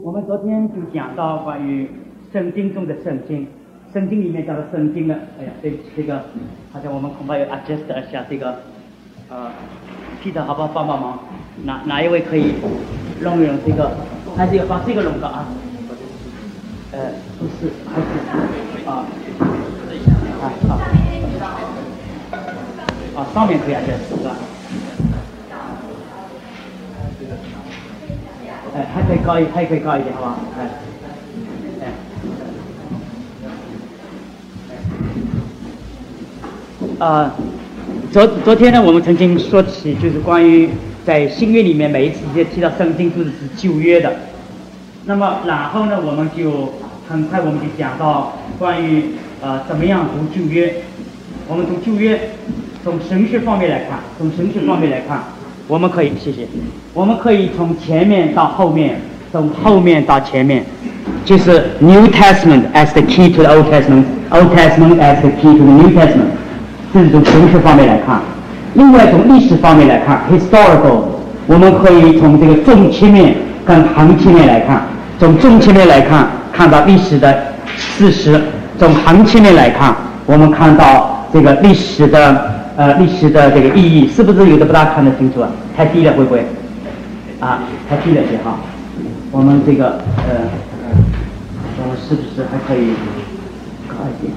我们昨天就讲到关于圣经中的圣经，圣经里面叫做圣经的。哎呀，对不起，这个好像我们恐怕要 adjust 一下这个Peter 好不好帮帮忙？哪一位可以弄一弄这个？还是要把这个弄个啊？不是，还是上面可以 adjust 是吧？还可以高一点，好吧？昨天呢，我们曾经说起，就是关于在新约里面每一次提到圣经都是指旧约的。那么然后呢，我们就很快讲到关于怎么样读旧约。我们读旧约，从神学方面来看，我们可以我们可以从前面到后面，从后面到前面，就是 New Testament as the key to the Old Testament, Old Testament as the key to the New Testament。这是从神学方面来看。另外从历史方面来看 ，historical， 我们可以从这个纵切面跟横切面来看。从纵切面来看，看到历史的事实；从横切面来看，我们看到这个历史的这个意义，是不是有的不大看得清楚啊？太低了会不会？太低了些哈。我们这个我们是不是还可以高一点？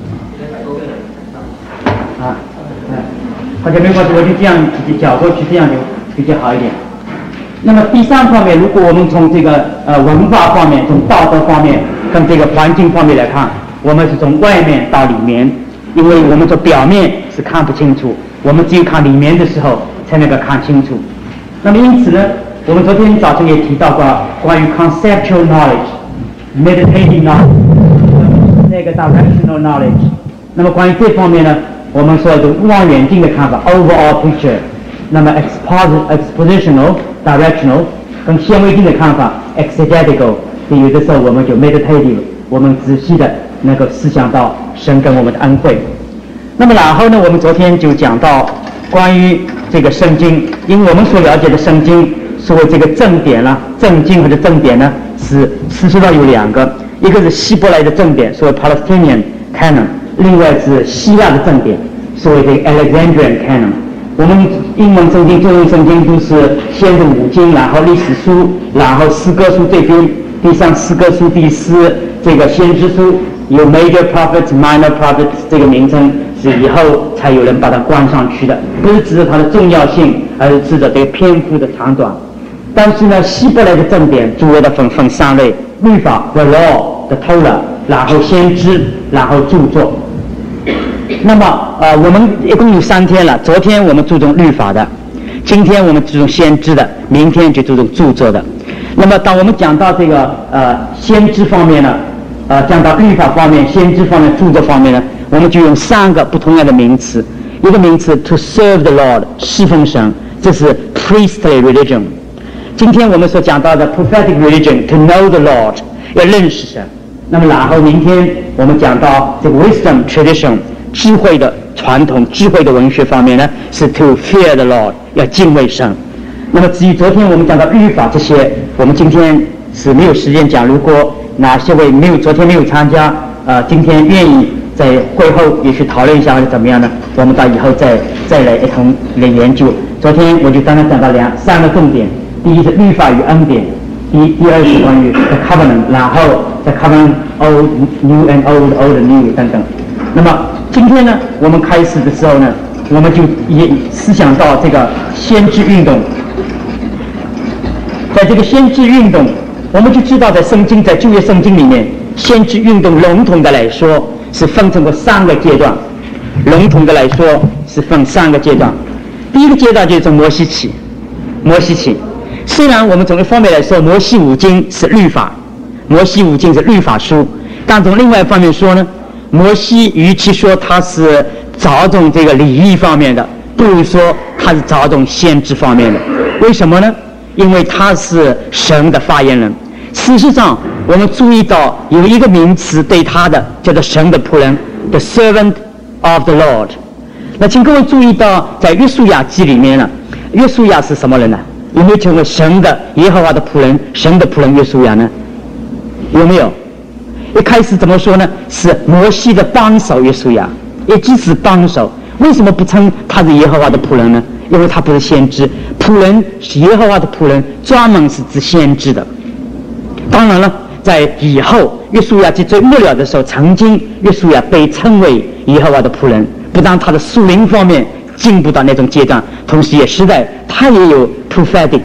好像没关系，我就这样角过去，这样就比较好一点。那么第三方面，如果我们从这个文化方面、从道德方面跟这个环境方面来看，我们是从外面到里面，因为我们从表面是看不清楚，我们只有看里面的时候才能够看清楚。那么因此呢，我们昨天早上也提到过关于 conceptual knowledge、meditative knowledge、那个 directional knowledge。那么关于这方面呢，我们说的望远镜的看法 overall picture， 那么 expositional、directional， 跟显微镜的看法 exegetical， 有的时候我们就 meditative， 我们仔细的能够思想到神跟我们的恩惠。那么然后呢，我们昨天就讲到关于这个圣经，因为我们所了解的圣经，所谓这个正典啦、正经或者正典呢，是事实上有两个，一个是希伯来的正典，所谓 Palestinian canon， 另外是希腊的正典，所谓的 Alexandrian canon。我们英文圣经、中文圣经都是先是五经，然后历史书，然后诗歌书这边，第三诗歌书，第四这个先知书，有 major prophets、minor prophets 这个名称，是以后才有人把它冠上去的，不是指着它的重要性，而是指着这个篇幅的长短。但是呢，希伯来的正典主要的分三类：律法 the law 的 Torah， 然后先知，然后著作。那么我们一共有3天了，昨天我们注重律法的，今天我们注重先知的，明天就注重著作的。那么当我们讲到这个先知方面呢，讲到律法方面、先知方面、著作方面呢，我们就用3个不同样的名词。一个名词 to serve the Lord， 侍奉神，这是 priestly religion。今天我们所讲到的 prophetic religion to know the Lord， 要认识神。那么然后明天我们讲到这个 wisdom tradition， 智慧的传统、智慧的文学方面呢，是 to fear the Lord， 要敬畏神。那么至于昨天我们讲到律法这些，我们今天是没有时间讲。如果哪些位昨天没有参加，今天愿意在会后也去讨论一下或者怎么样呢？我们到以后再来一同来研究。昨天我就刚才讲到3个重点，第一是律法与恩典，第二是关于 the covenant， 然后 the covenant old new and old new 等等。那么今天呢，我们开始的时候呢，我们就也思想到这个先知运动。在这个先知运动，我们就知道在旧约圣经里面，先知运动笼统的来说是分成过3个阶段。笼统的来说是分3个阶段。第一个阶段就是从摩西起。虽然我们从一方面来说，摩西五经是律法书，但从另外一方面说呢，摩西与其说他是着重这个礼仪方面的，不如说他是着重先知方面的。为什么呢？因为他是神的发言人。事实上我们注意到有一个名词对他的叫做神的仆人 The servant of the Lord。 那请各位注意到在约书亚记里面呢，约书亚是什么人呢？有没有成为神的耶和华的仆人，神的仆人约书亚呢？ 有没有？一开始怎么说呢？是摩西的帮手约书亚，也即是帮手。为什么不称他是耶和华的仆人呢？因为他不是先知，仆人是耶和华的仆人，专门是指先知的。当然了，在以后约书亚记最末了的时候，曾经约书亚被称为耶和华的仆人，不但他的属灵方面进步到那种阶段，同时也实在他也有 prophetic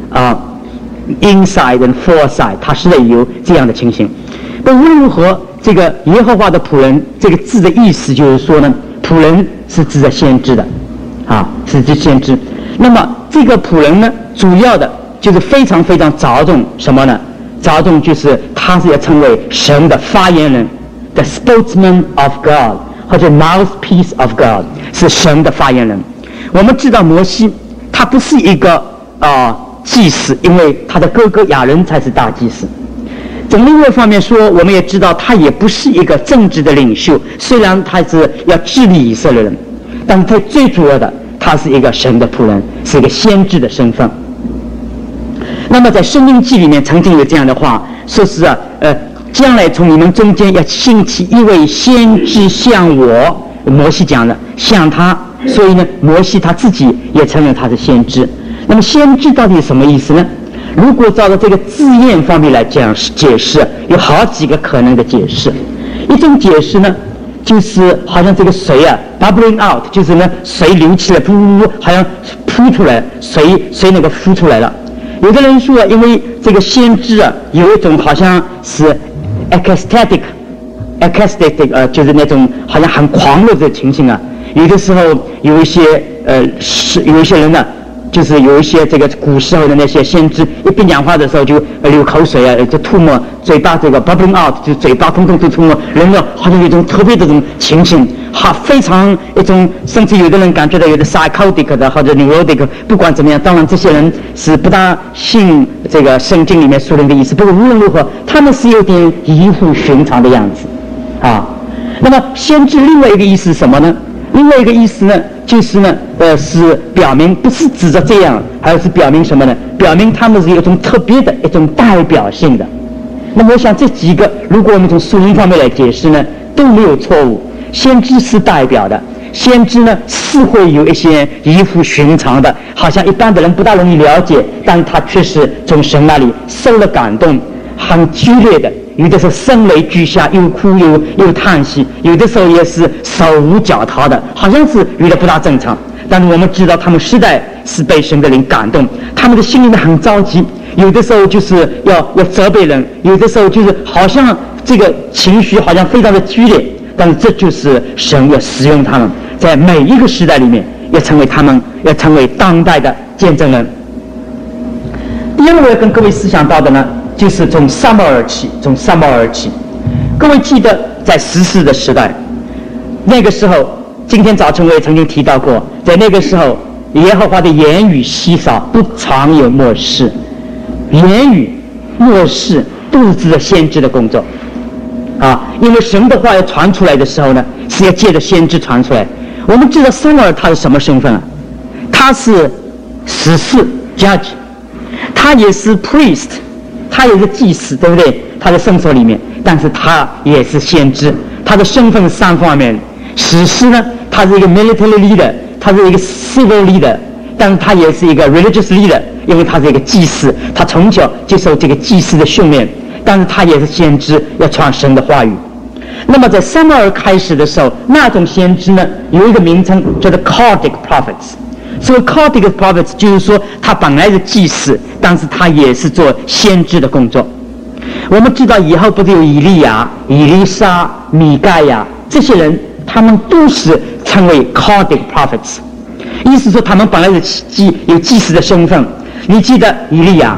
inside and foresight， 他实在有这样的情形。无论如何，这个耶和华的仆人这个字的意思就是说呢，仆人是指的先知的，是指先知。那么这个仆人呢，主要的就是非常非常着重什么呢？着重就是他是要成为神的发言人 ，the spokesman of God， 或者 mouthpiece of God， 是神的发言人。我们知道摩西他不是一个祭司，因为他的哥哥亚伦才是大祭司。从另外一方面说，我们也知道他也不是一个政治的领袖，虽然他是要治理以色列人，但是他最主要的，他是一个神的仆人，是一个先知的身份。那么在《申命记》里面曾经有这样的话，说是将来从你们中间要兴起一位先知像我，摩西讲的，像他，所以呢，摩西他自己也承认他是先知。那么先知到底是什么意思呢？如果照着这个字眼方面来讲解释，有好几个可能的解释。一种解释呢，就是好像这个水bubbling out， 就是呢水流起来，噗，好像扑出来，水那个浮出来了。有的人说因为这个先知有一种好像是 ecstatic， 就是那种好像很狂热的情形有的时候有一些人呢，就是有一些这个古时候的那些先知，一边讲话的时候就流口水就吐沫，嘴巴这个 bubbling out， 就嘴巴空空就吐沫，人呢好像有一种特别的这种情形，非常一种，甚至有的人感觉到有的 psychotic 的或者 neurotic， 不管怎么样，当然这些人是不大信这个圣经里面说的意思，不过无论如何，他们是有点异乎寻常的样子那么先知另外一个意思是什么呢？另外一个意思呢，就是呢，是表明不是指着这样，而是表明什么呢？表明他们是有一种特别的一种代表性的。那么我想这几个，如果我们从属灵方面来解释呢，都没有错误。先知是代表的，先知呢是会有一些异乎寻常的，好像一般的人不大容易了解，但他却是从神那里受了感动，很剧烈的。有的时候声泪俱下，又哭又叹息，有的时候也是手舞脚蹈的，好像是有点不大正常。但是我们知道他们实在是被神的灵感动，他们的心里面很着急，有的时候就是要责备人，有的时候就是好像这个情绪好像非常的剧烈，但是这就是神要使用他们，在每一个时代里面要成为当代的见证人。第二个我要跟各位思想到的呢，就是从撒母耳起。各位记得在士师的时代，那个时候，今天早晨我也曾经提到过，在那个时候，耶和华的言语稀少，不常有默示。言语默示都是指着先知的工作因为神的话要传出来的时候呢，是要借着先知传出来。我们知道撒母耳他是什么身份他是士师 judge， 他也是 priest，他也是祭司，对不对？他在圣所里面，但是他也是先知。他的身份是三方面。士师呢，他是一个 military leader， 他是一个 civil leader， 但是他也是一个 religious leader， 因为他是一个祭司，他从小接受这个祭司的训练，但是他也是先知，要传神的话语。那么在撒母耳开始的时候，那种先知呢，有一个名称叫做 Chaldic prophets。所谓 Chaldic prophets 就是说他本来是祭司，但是他也是做先知的工作。我们知道以后不是有以利亚、以利沙、米盖亚这些人，他们都是称为 Chaldic prophets， 意思说他们本来是有祭司的身份。你记得以利亚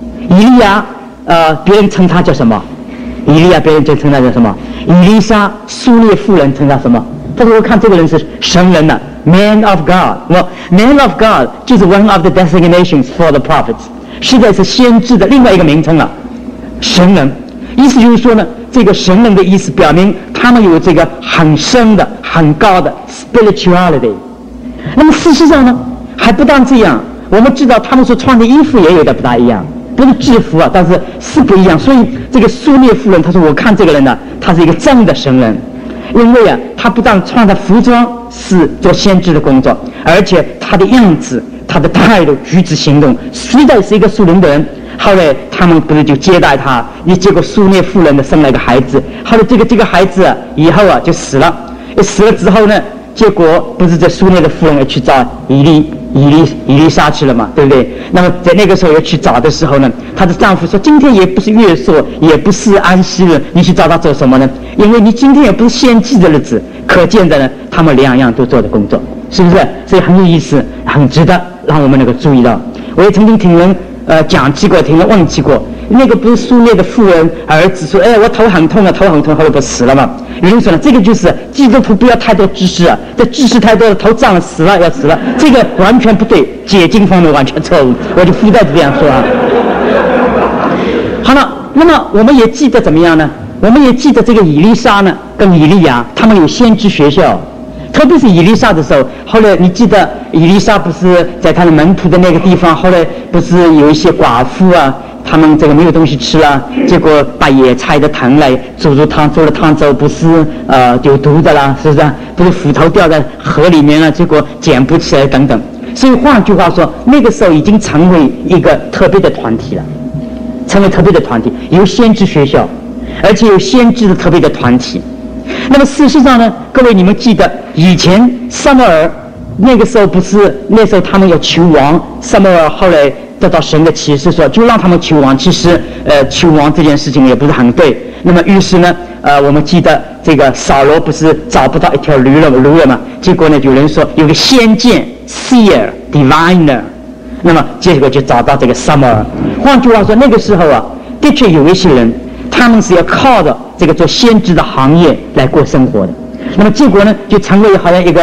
别人称他叫什么？以利亚别人就称他叫什么？以利沙苏列妇人称他什么？但是我看这个人是神人了 ，Man of God。Man of God 就是 one of the designations for the prophets， 实在是先知的另外一个名称了，神人。意思就是说呢，这个神人的意思表明他们有这个很深的、很高的 spirituality。那么事实上呢，还不但这样，我们知道他们所穿的衣服也有点不大一样，不是制服但是不一样。所以这个苏涅夫人，他说我看这个人呢，他是一个真的神人，因为啊，他不但穿的服装是做先知的工作，而且他的样子、他的态度、举止、行动，实在是一个属灵的人。后来他们不是就接待他，结果苏涅夫人呢生了一个孩子，后来这个孩子以后啊就死了，死了之后呢，结果不是这苏涅的夫人去找以利沙去了嘛，对不对？那么在那个时候要去找的时候呢，她的丈夫说：“今天也不是月朔，也不是安息日，你去找他做什么呢？因为你今天也不是献祭的日子。”可见的呢，他们两样都做的工作，是不是？所以很有意思，很值得让我们能够注意到。我也曾经听人讲起过，听人问起过。那个不是苏涅的妇人儿子说：“哎，我头很痛啊，头很痛，后来不死了吗？”有人说呢，这个就是基督徒不要太多知识啊，这知识太多了，头胀了，死了要死了，这个完全不对，解经方面完全错误。我就附带着这样说啊。好了，那么我们也记得怎么样呢？我们也记得这个以利沙呢，跟以利亚他们有先知学校。特别是以利沙的时候，后来你记得以利沙不是在他的门徒的那个地方，后来不是有一些寡妇啊，他们这个没有东西吃了，结果把野菜的藤来煮汤，做了汤之后不是有毒的啦，是不是？不是斧头掉在河里面了，结果捡不起来等等。所以换句话说，那个时候已经成为一个特别的团体了，成为特别的团体，有先知学校，而且有先知的特别的团体。那么事实上呢，各位你们记得以前撒母耳那个时候不是，那时候他们要求王，撒母耳后来得到神的启示说就让他们求王，其实求王这件事情也不是很对。那么于是呢我们记得这个扫罗不是找不到一条驴了嘛，结果呢有人说有个先见 seer diviner， 那么结果就找到这个撒母耳。换句话说，那个时候啊，的确有一些人他们是要靠着这个做先知的行业来过生活的。那么结果呢，就成为好像一个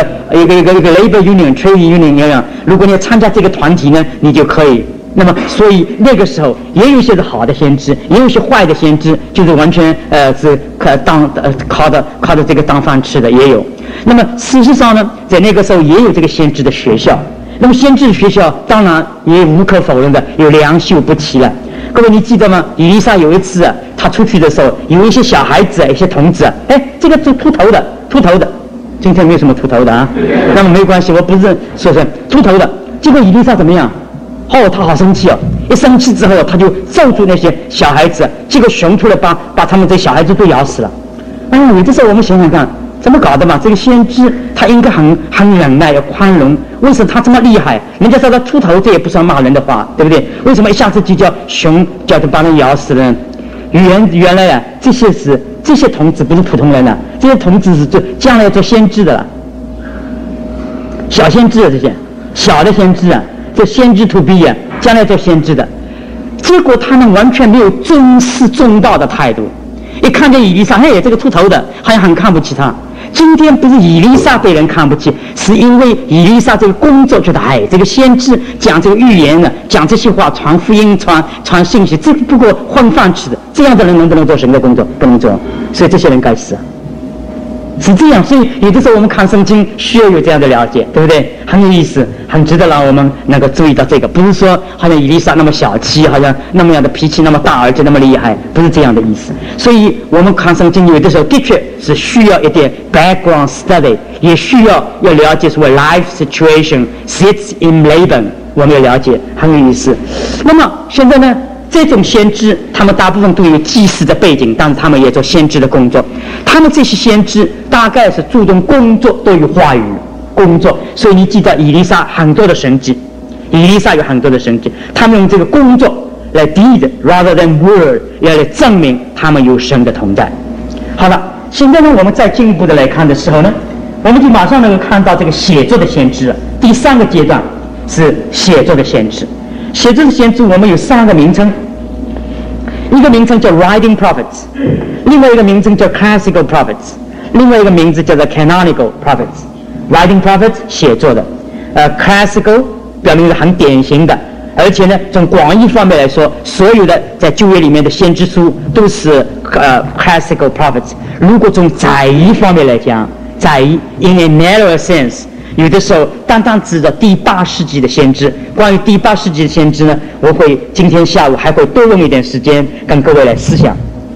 labor union trade union 一样。如果你要参加这个团体呢，你就可以。那么所以那个时候也有一些是好的先知，也有一些坏的先知，就是完全是靠着这个当饭吃的也有。那么事实上呢，在那个时候也有这个先知的学校。那么先知的学校当然也无可否认的有良莠不齐了。各位你记得吗？以利沙有一次他出去的时候，有一些小孩子一些童子这个是秃头的，今天没有什么秃头的啊，那么没关系，我不是说是秃头的。结果以利沙怎么样？他好生气哦！一生气之后，他就揍住那些小孩子，结果熊出来把他们这小孩子都咬死了。有的时候我们想想看，怎么搞的嘛？这个先知他应该很忍耐，要宽容。为什么他这么厉害？人家说他秃头，这也不算骂人的话，对不对？为什么一下子就叫熊叫他把人咬死了？原来这些童子不是普通人这些童子是将来要做先知的了，小先知这些小的先知这先知to be将来做先知的。结果他们完全没有尊师重道的态度，一看见以利沙，这个秃头的好像很看不起他。今天不是以利沙被人看不起，是因为以利沙这个工作觉得这个先知讲这个预言讲这些话，传福音传信息，这不过混饭吃的，这样的人能不能做神的工作？不能做，所以这些人该死是这样。所以有的时候我们看圣经需要有这样的了解，对不对？很有意思，很值得让我们能够注意到这个。不是说好像以利沙那么小气，好像那么样的脾气那么大，而且那么厉害，不是这样的意思。所以我们看圣经有的时候的确是需要一点 background study， 也需要了解说 life situation sits in Laban， 我们要了解，很有意思。那么现在呢，这种先知他们大部分都有祭司的背景，但是他们也做先知的工作。他们这些先知大概是注重工作，都有话语工作。所以你记得以利沙很多的神迹，以利沙有很多的神迹，他们用这个工作来 deed rather than word， 要来证明他们有神的同在。好了，现在呢我们再进一步的来看的时候呢，我们就马上能够看到这个写作的先知第三个阶段是写作的先知。写作的先知我们有三个名称，一个名称叫 writing prophets， 另外一个名称叫 classical prophets， 另外一个名字叫做 canonical prophets。writing prophets 写作的classical 表明是很典型的，而且呢从广义方面来说，所有的在旧约里面的先知书都是classical prophets。如果从载义方面来讲，载义 in a narrow sense，有的时候单指着第8世纪的先知。关于第8世纪的先知呢，我会今天下午还会多用一点时间跟各位来思想。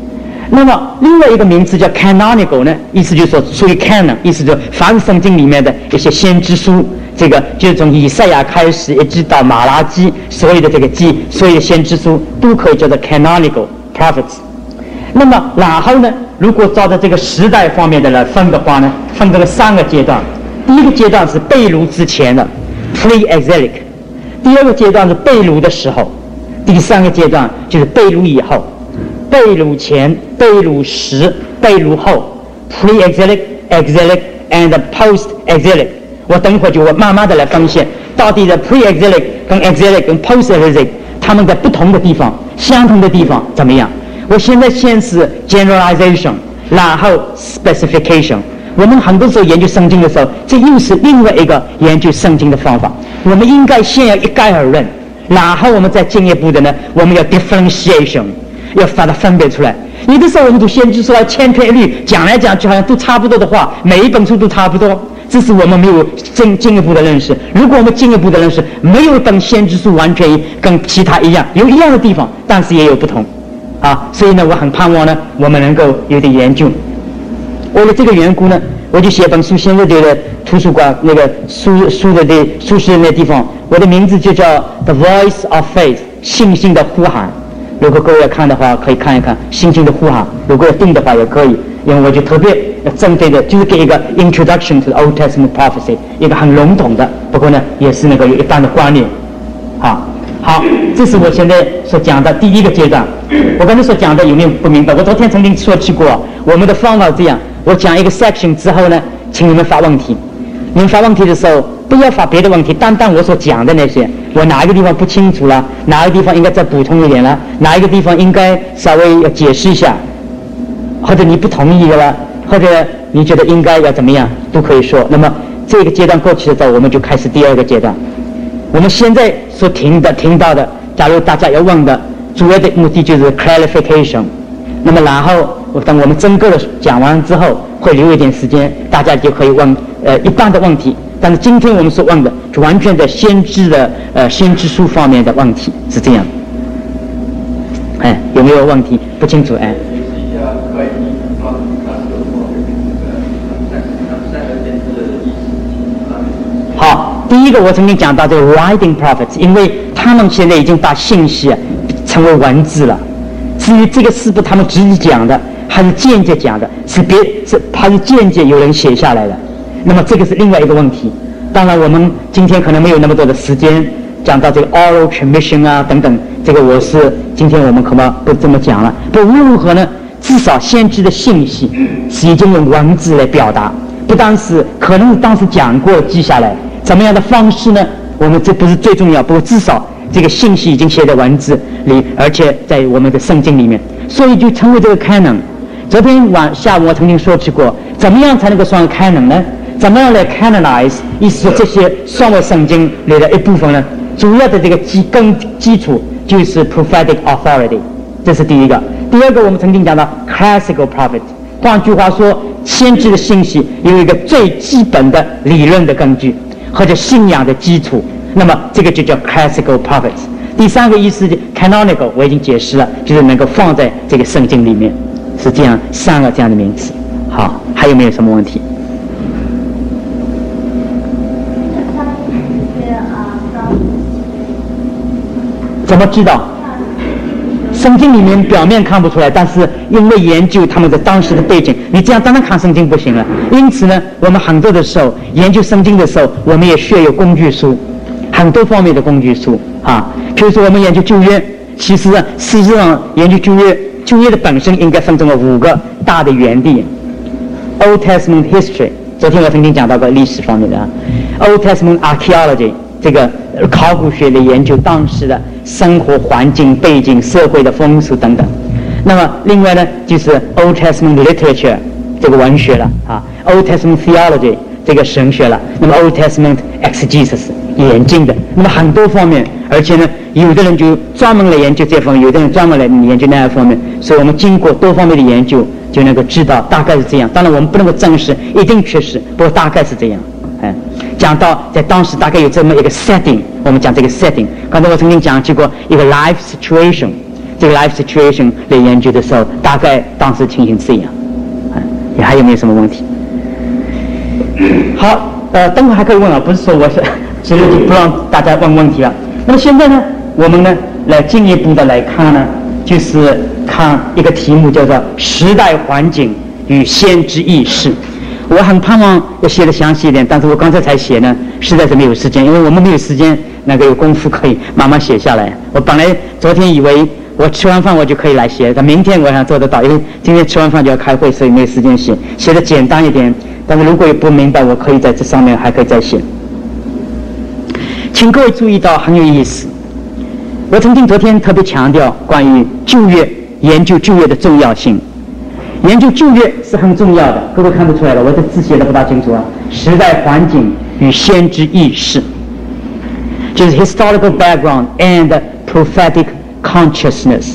那么另外一个名词叫 canonical 呢，意思就是说属于 canon， 意思就是凡圣经里面的一些先知书，这个就是从以赛亚开始一直到马拉基，所有的这个所有的先知书都可以叫做 canonical prophets。那么然后呢，如果照着这个时代方面的来分的话呢，分这个3个阶段。第一个阶段是被掳之前的 pre-exilic， 第二个阶段是被掳的时候，第3个阶段就是被掳以后。被掳前、被掳时、被掳后 ，pre-exilic、exilic and post-exilic。我等会儿就慢慢的来分析，到底的 pre-exilic 跟 exilic 跟 post-exilic 他们在不同的地方、相同的地方怎么样？我现在先是 generalization， 然后 specification。我们很多时候研究圣经的时候，这又是另外一个研究圣经的方法。我们应该先要一概而论，然后我们再进一步的呢，我们要 differentiation。要把它分别出来。有的时候我们读先知书千篇一律，讲来讲去好像都差不多的话，每一本书都差不多，这是我们没有进一步的认识。如果我们进一步的认识，没有一本先知书完全跟其他一样，有一样的地方，但是也有不同啊。所以呢，我很盼望呢，我们能够有点研究。为了这个缘故呢，我就写本书，现在这个图书馆那个书室的那地方，我的名字就叫 The Voice of Faith， 信心的呼喊。如果各位要看的话，可以看一看信心的呼喊。如果要订的话，也可以，因为我就特别针对的，就是给一个 Introduction to the Old Testament Prophecy， 一个很笼统的，不过呢，也是那个有一般的观念。好，这是我现在所讲的第一个阶段。我刚才所讲的有没有不明白？我昨天曾经说起过，我们的方法这样：我讲一个 section 之后呢，请你们发问题。你们发问题的时候，不要发别的问题，单单我所讲的那些，我哪一个地方不清楚了，哪一个地方应该再补充一点了，哪一个地方应该稍微要解释一下，或者你不同意的了，或者你觉得应该要怎么样，都可以说。那么这个阶段过去的时候，我们就开始第2个阶段。我们现在所听到的，假如大家要问的，主要的目的就是 clarification。那么然后等我们整个的讲完之后，会留一点时间，大家就可以问一般的问题。但是今天我们所问的，就完全在先知书方面的问题是这样。有没有问题？不清楚好，第一个我曾经讲到这个 writing prophets， 因为他们现在已经把信息成为文字了。至于这个是不是他们直接讲的，还是间接讲的，还是间接有人写下来的，那么这个是另外一个问题。当然我们今天可能没有那么多的时间讲到这个 oral transmission 啊等等，这个今天我们恐怕不这么讲了。不无论如何呢，至少先知的信息是已经用文字来表达，不单是可能当时讲过记下来，怎么样的方式呢，我们这不是最重要，不过至少这个信息已经写在文字里，而且在我们的圣经里面，所以就成为这个 canon。昨天下午我曾经说起过，怎么样才能够算 canon 呢？怎么样来 canonize？ 意思说这些算为圣经里的一部分呢？主要的这个基础就是 prophetic authority， 这是第一个。第二个，我们曾经讲到 classical prophet， 换句话说，先知的信息有一个最基本的理论的根据或者信仰的基础，那么这个就叫 classical prophets。第3个意思 canonical， 我已经解释了，就是能够放在这个圣经里面，是这样3个这样的名词。好，还有没有什么问题？怎么知道？圣经里面表面看不出来，但是因为研究他们的当时的背景，你这样单单看圣经不行了。因此呢，我们很多的时候研究圣经的时候，我们也需要有工具书，很多方面的工具书啊。比如说我们研究旧约，其实事实上研究旧约的本身应该分成了5个大的园地。Old Testament history， 昨天我曾经讲到过历史方面的Old Testament archaeology， 这个考古学的研究当时的生活环境背景、社会的风俗等等。那么另外呢，就是 Old Testament literature， 这个文学了啊 ，Old Testament theology， 这个神学了。那么 Old Testament exegesis， 演进的，那么很多方面，而且呢，有的人就专门来研究这方面，有的人专门来研究那样方面。所以我们经过多方面的研究，就能够知道大概是这样。当然我们不能够证实一定确实，不过大概是这样。讲到在当时大概有这么一个 setting， 我们讲这个 setting。刚才我曾经讲起过一个 life situation， 这个 life situation 来研究的时候，大概当时情形是这样。你还有没有什么问题？好，等会还可以问啊，不是说我是现在就不让大家问问题了。那么现在呢，我们呢来进一步的来看呢，就是看一个题目叫做时代环境与先知意识。我很盼望要写的详细一点，但是我刚才才写呢，实在是没有时间，因为我们没有时间有功夫可以慢慢写下来。我本来昨天以为我吃完饭我就可以来写，但明天我想做得到，因为今天吃完饭就要开会，所以没有时间写，写的简单一点。但是如果不明白，我可以在这上面还可以再写。请各位注意到很有意思，我曾经昨天特别强调关于旧约研究旧约的重要性。研究旧约是很重要的，各位看不出来了，我这字写的不大清楚啊。时代环境与先知意识，就是 historical background and prophetic consciousness。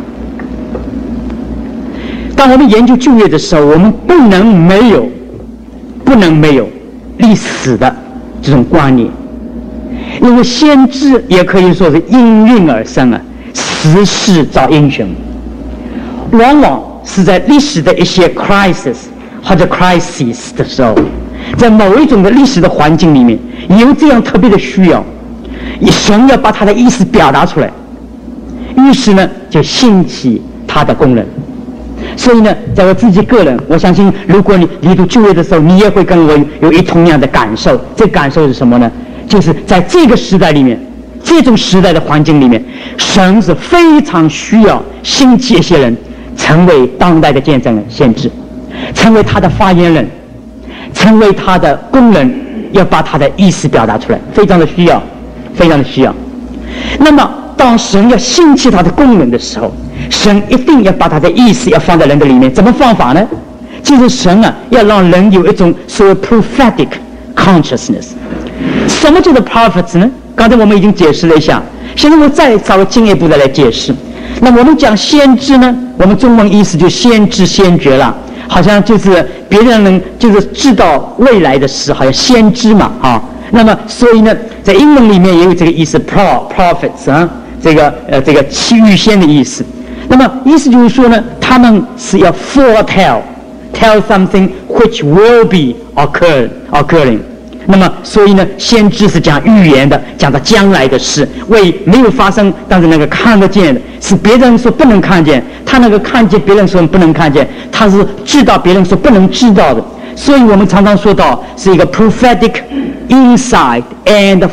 当我们研究旧约的时候，我们不能没有历史的这种观念，因为先知也可以说是应运而生啊，时势造英雄，往往是在历史的一些 crisis 或者 crisis 的时候，在某一种的历史的环境里面，有这样特别的需要，神要把他的意思表达出来，于是呢就兴起他的功能。所以呢，在我自己个人，我相信如果你读旧约的时候，你也会跟我有一同样的感受。这个感受是什么呢？就是在这个时代里面，这种时代的环境里面，神是非常需要兴起一些人成为当代的见证人、先知，成为他的发言人，成为他的工人，要把他的意思表达出来，非常的需要，非常的需要。那么当神要兴起他的工人的时候，神一定要把他的意思要放在人的里面。怎么方法呢？就是神啊，要让人有一种所谓 prophetic consciousness。什么叫做 prophets 呢？刚才我们已经解释了一下，现在我再稍微进一步的来解释。那我们讲先知呢，我们中文意思就先知先觉了，好像就是别人能就是知道未来的事，好像先知嘛啊。那么所以呢，在英文里面也有这个意思 prophets 啊，这个预先的意思。那么意思就是说呢，他们是要 tell something which will be occurring。那么所以呢，先知是讲预言的，讲到将来的事，为没有发生但是看得见的，是别人说不能看见，他看见别人说不能看见，他是知道别人说不能知道的。所以我们常常说到是一个 prophetic insight and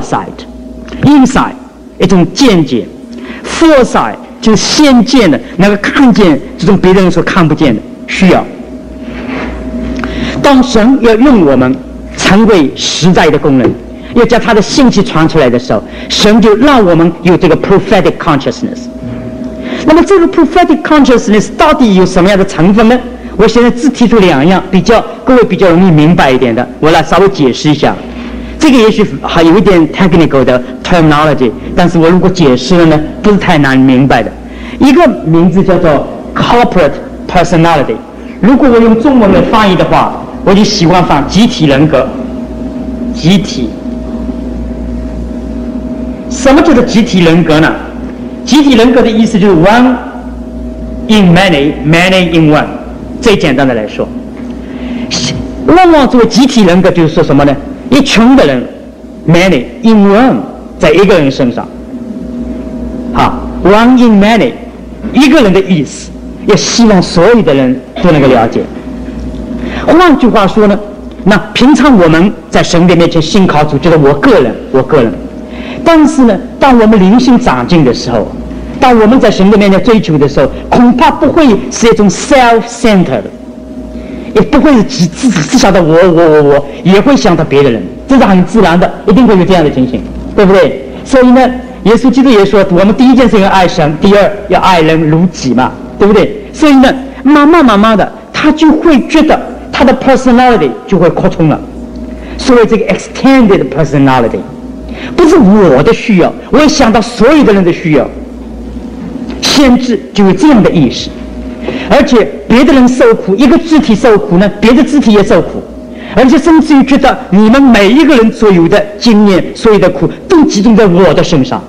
foresight。insight 一种见解， foresight 就是先见的，看见这种别人所看不见的需要。当神要用我们成为时代的工人，要将他的信息传出来的时候，神就让我们有这个 prophetic consciousness。那么这个 prophetic consciousness 到底有什么样的成分呢？我现在只提出两样，各位比较容易明白一点的，我来稍微解释一下。这个也许还有一点 technical 的 terminology， 但是我如果解释了呢，不是太难明白的。一个名字叫做 corporate personality， 如果我用中文来翻译的话，我就喜欢放集体人格。集体，什么叫做集体人格呢？集体人格的意思就是 one in many, many in one。最简单的来说，往往作为集体人格就是说什么呢？一群的人 many in one， 在一个人身上。好 ，one in many， 一个人的意思，也希望所有的人都能够了解。换句话说呢，那平常我们在神的面前信靠主，就是我个人。但是呢，当我们灵性长进的时候，当我们在神的面前追求的时候，恐怕不会是一种 self-centered， 也不会是只想到我，也会想到别的人，这是很自然的，一定会有这样的情形，对不对？所以呢，耶稣基督也说，我们第一件事情要爱神，第二要爱人如己嘛，对不对？所以呢，慢慢的，他就会觉得他的 personality 就会扩充了。所谓这个 extended personality， 不是我的需要，我也想到所有的人的需要。先知就有这样的意识，而且别的人受苦，一个肢体受苦呢，别的肢体也受苦，而且甚至于觉得你们每一个人所有的经验、所有的苦都集中在我的身上，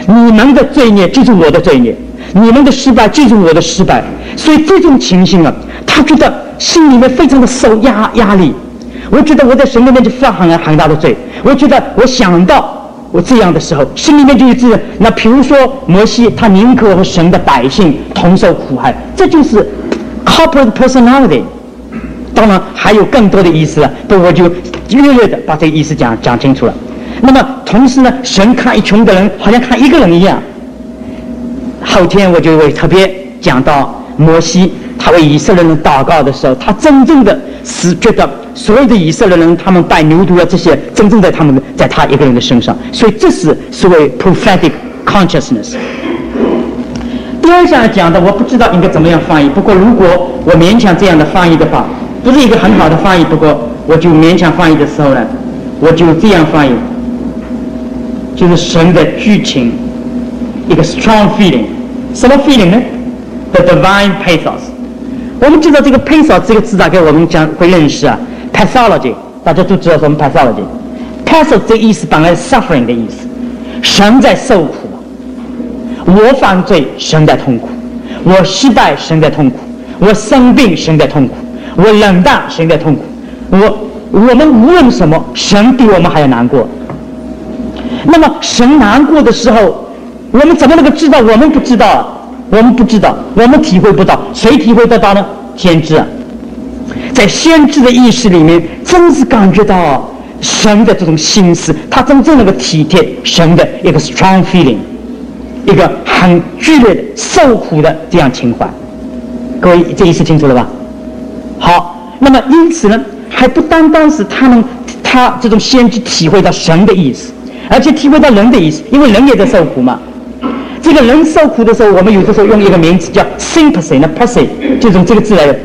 你们的罪孽就是我的罪孽，你们的失败就是我的失败。所以这种情形啊，他觉得心里面非常的受压力。我觉得我在神里面就犯很大的罪。我觉得我想到我这样的时候，心里面就有这个。那比如说摩西，他宁可和神的百姓同受苦害，这就是 corporate personality。当然还有更多的意思了，不，我就略的把这个意思讲清楚了。那么同时呢，神看一群的人好像看一个人一样。后天我就会特别讲到摩西，他为以色列人祷告的时候，他真正的是觉得所有的以色列人他们拜牛犊了，这些真正在他一个人的身上。所以这是所谓 prophetic consciousness。第二项讲的我不知道应该怎么样翻译，不过如果我勉强这样的翻译的话，不是一个很好的翻译，不过我就勉强翻译的时候呢，我就这样翻译，就是神的剧情，一个 strong feeling。什么 feeling 呢？ The divine pathos。 我们知道这个 pathos 这个字大概我们会认识啊 pathology 大家都知道什么 pathology。 pathos 这个意思本来是 suffering 的意思，神在受苦，我犯罪神在痛苦，我失败神在痛苦，我生病神在痛苦，我冷淡神在痛苦，我们无论什么神比我们还要难过。那么神难过的时候，我们怎么能够知道？我们不知道啊，我们不知道，我们体会不到。谁体会得到呢？先知啊，在先知的意识里面真是感觉到神的这种心思，他真正能够体贴神的一个 strong feeling， 一个很剧烈的受苦的这样情怀。各位这意思清楚了吧？好，那么因此呢，还不单单是他这种先知体会到神的意思，而且体会到人的意思，因为人也在受苦嘛。这个人受苦的时候，我们有的时候用一个名词叫 sympathy， 那 pathos 就从这个字来的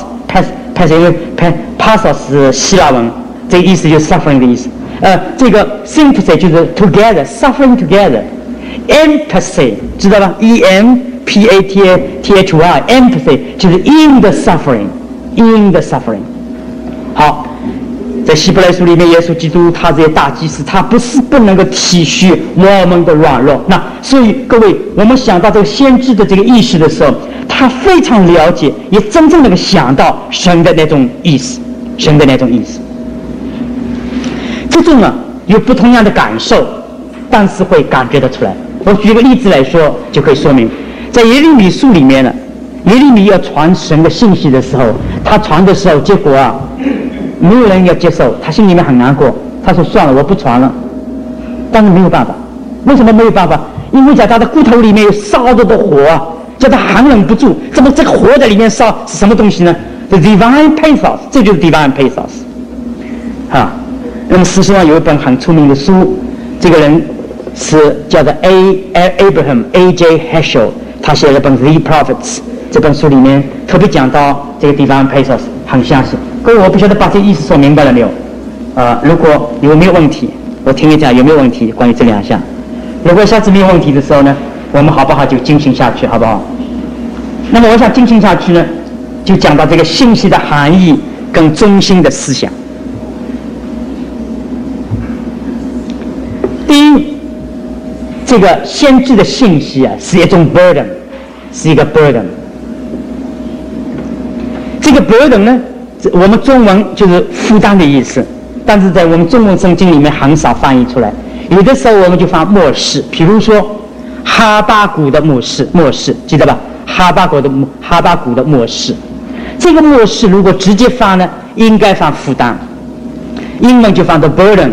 pathos， 因为 pathos 是希腊文，这个意思就是 suffering 的意思。这个 sympathy 就是 together suffering together。empathy 知道吧 ？empathy empathy 就是 in the suffering。好。在希伯来书里面，耶稣基督他这些大祭司，他不是不能够体恤我们的软弱。那所以各位，我们想到这个先知的这个意识的时候，他非常了解，也真正能够想到神的那种意思，神的那种意思。这种啊有不同样的感受，但是会感觉得出来。我举个例子来说就可以说明，在耶利米书里面呢，耶利米要传神的信息的时候，他传的时候，结果啊。没有人要接受，他心里面很难过。他说：“算了，我不传了。”但是没有办法。为什么没有办法？因为在他的骨头里面有烧着的火啊，叫他含忍不住。怎么这个火在里面烧是什么东西呢？ The divine pathos， 这就是 divine pathos。那么事实上有一本很出名的书，这个人是叫做 Abraham A.J. Heschel， 他写了本《The Prophets》，这本书里面特别讲到这个 divine pathos 很详细。各位，我不晓得把这意思说明白了没有？如果有没有问题，我听一下有没有问题关于这两项。如果下次没有问题的时候呢，我们好不好就进行下去，好不好？那么我想进行下去呢，就讲到这个信息的含义跟中心的思想。第一，这个先知的信息啊，是一种 burden， 是一个 burden。这个 burden 呢？我们中文就是负担的意思，但是在我们中文圣经里面很少翻译出来。有的时候我们就翻末世，比如说哈巴谷的末世，记得吧？哈巴谷的末世，这个末世如果直接翻呢，应该翻负担，英文就翻 the burden。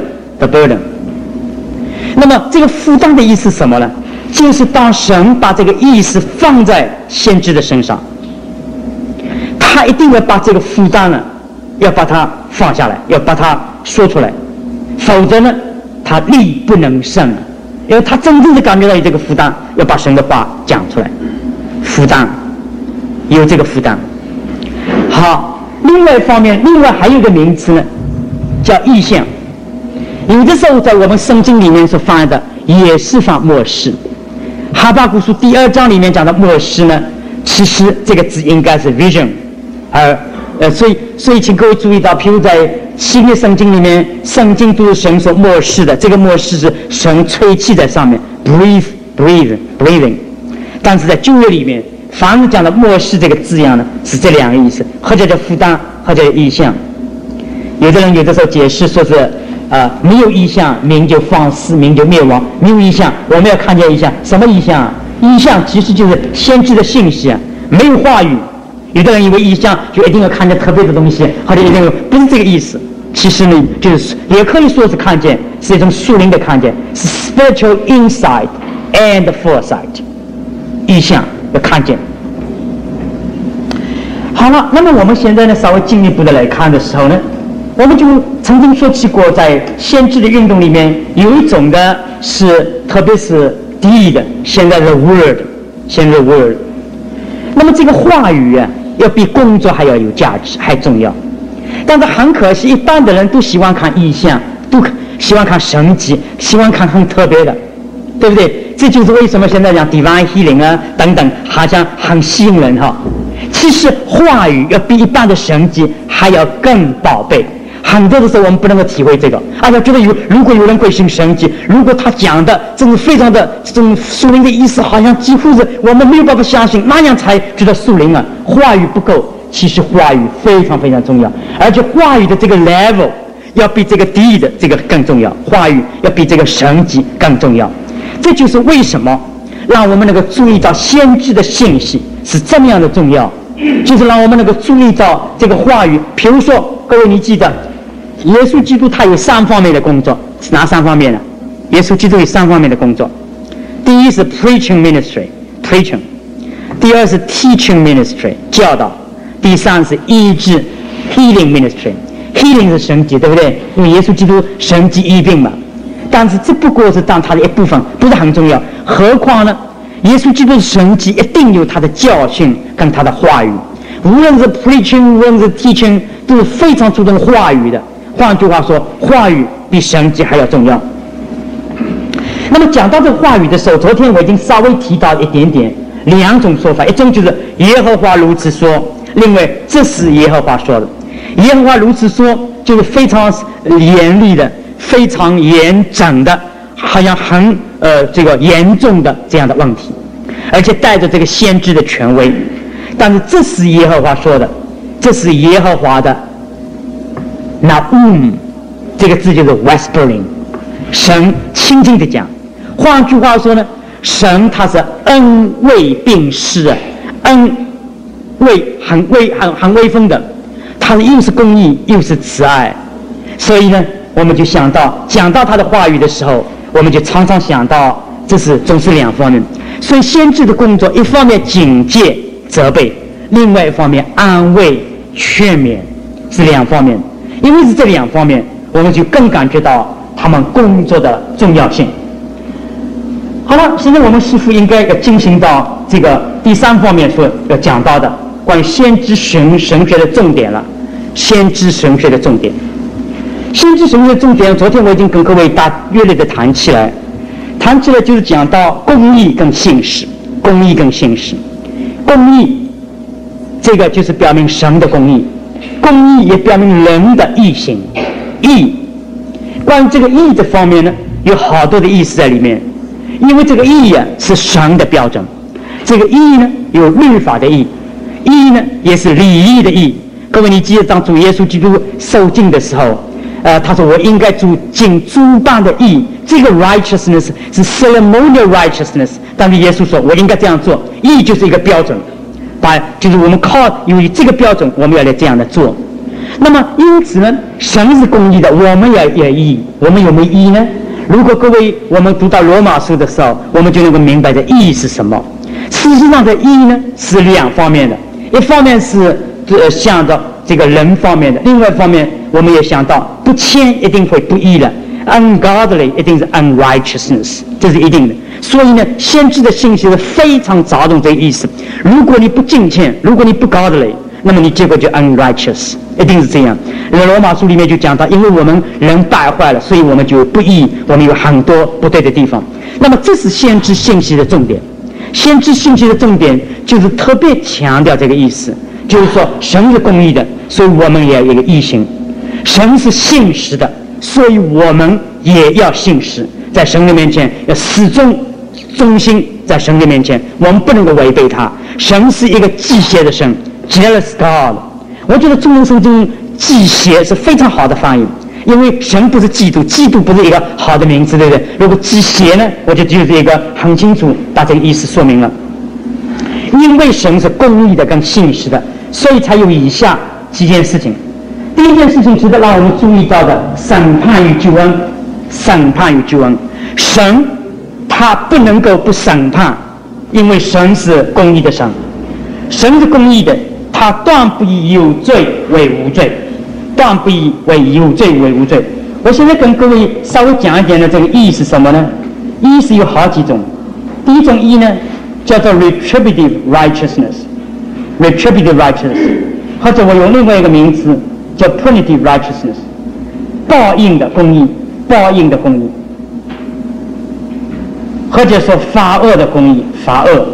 那么这个负担的意思是什么呢？就是当神把这个意思放在先知的身上。他一定要把这个负担呢，要把它放下来，要把它说出来，否则呢，他力不能胜，因为他真正的感觉到有这个负担，要把神的话讲出来，负担，有这个负担。好，另外一方面，另外还有一个名词呢，叫意象。有的时候在我们圣经里面所翻译的也是翻末世。哈巴谷书第2章里面讲的末世呢，其实这个字应该是 vision。所以请各位注意到，譬如在新约圣经里面，圣经都是神所默示的，这个默示是神吹气在上面 breathe breathing。但是在旧约里面，凡是讲的默示这个字样呢，是这两个意思，或者叫负担，或者意象。有的人有的时候解释说是没有意象，民就放肆，民就灭亡；没有意象，我们要看见意象。什么意象？意象其实就是先知的信息啊，没有话语。有的人以为意象就一定要看见特别的东西，或者一定要不是这个意思。其实呢，就是也可以说是看见，是一种属灵的看见，是 spiritual insight and foresight。意象要看见。好了，那么我们现在呢，稍微进一步的来看的时候呢，我们就曾经说起过，在先知的运动里面有一种的是，特别是deed，现在的 word， 现在的 word。那么这个话语啊，要比工作还要有价值，还重要。但是很可惜，一般的人都喜欢看意象，都喜欢看神迹，喜欢看很特别的，对不对？这就是为什么现在讲 divine healing 啊等等，好像很吸引人哈。其实话语要比一般的神迹还要更宝贝。很多的时候我们不能够体会这个，而且觉得如果有人会信神迹，如果他讲的真是非常的这种属灵的意思，好像几乎是我们没有办法相信，那样才觉得属灵啊。话语不够，其实话语非常非常重要，而且话语的这个 level 要比这个低的这个更重要，话语要比这个神迹更重要。这就是为什么让我们能够注意到先知的信息是这么样的重要，就是让我们能够注意到这个话语。比如说，各位你记得耶稣基督他有3方面的工作，哪3方面呢？耶稣基督有3方面的工作。第一是 preaching ministry， preaching； 第二是 teaching ministry， 教导；第3是医治 healing ministry。healing 是神迹，对不对？因为耶稣基督神迹医病嘛。但是这不过是当他的一部分，不是很重要。何况呢，耶稣基督的神迹一定有他的教训跟他的话语。无论是 preaching， 无论是 teaching， 都是非常注重话语的。换句话说，话语比神迹还要重要。那么讲到这个话语的时候，昨天我已经稍微提到一点点2种说法，一种就是耶和华如此说，另外这是耶和华说的。耶和华如此说，就是非常严厉的，非常严整的，好像很这个严重的这样的问题，而且带着这个先知的权威。但是这是耶和华说的，这是耶和华的。那这个字就是 whispering， 神轻轻地讲。换句话说呢，神他是恩威并施，恩威很威风的，他又是公义又是慈爱。所以呢，我们就讲到他的话语的时候，我们就常常想到，这是总是2方面。所以先知的工作，一方面警戒责备，另外一方面安慰劝勉，是2方面。因为是这2方面，我们就更感觉到他们工作的重要性。好了，现在我们似乎应该要进行到这个第3方面所要讲到的关于先知神学的重点了。先知神学的重点，先知神学的重点，昨天我已经跟各位大约略的谈起来就是讲到公义跟信实，公义跟信实。公义这个就是表明神的公义，公义也表明人的义行。义，关于这个义的方面呢，有好多的意思在里面。因为这个义啊是神的标准，这个义呢有律法的义，义呢也是礼仪的义。各位你记得当主耶稣基督受尽的时候，他说我应该尽诸般的义，这个 righteousness 是 ceremonial righteousness， 但是耶稣说我应该这样做，义就是一个标准，就是我们由于这个标准我们要来这样的做。那么因此呢，神是公义的，我们也有义，我们有没有义呢？如果各位我们读到罗马书的时候，我们就能够明白这义是什么。事实上的义呢是2方面的，一方面是想着这个人方面的，另外一方面我们也想到不谦一定会不义的， ungodly 一定是 unrighteousness， 这是一定的。所以呢，先知的信息是非常着重这个意思。如果你不敬虔，如果你不 godly， 那么你结果就 unrighteous， 一定是这样。罗马书里面就讲到，因为我们人败坏了，所以我们就不义，我们有很多不对的地方。那么这是先知信息的重点。先知信息的重点就是特别强调这个意思，就是说神是公义的，所以我们也要有一个义行。神是信实的，所以我们也要信实，在神的面前要始终忠心在神的面前，我们不能够违背他。神是一个忌邪的神 ，jealous God。我觉得中文圣经忌邪是非常好的翻译，因为神不是嫉妒，嫉妒不是一个好的名字，对不对？如果忌邪呢，我就就是一个很清楚把这个意思说明了。因为神是公义的跟信实的，所以才有以下几件事情。第一件事情值得让我们注意到的，审判与救恩。审判与救恩，神他不能够不审判，因为神是公义的神。神是公义的，他断不以有罪为无罪，断不以有罪为无罪。我现在跟各位稍微讲一点的这个义是什么呢？义是有好几种。第一种义呢，叫做 retributive righteousness，retributive righteousness， 或者我用另外一个名词叫 punitive righteousness， 报应的公义，报应的公义，或者说罚恶的公义，罚恶。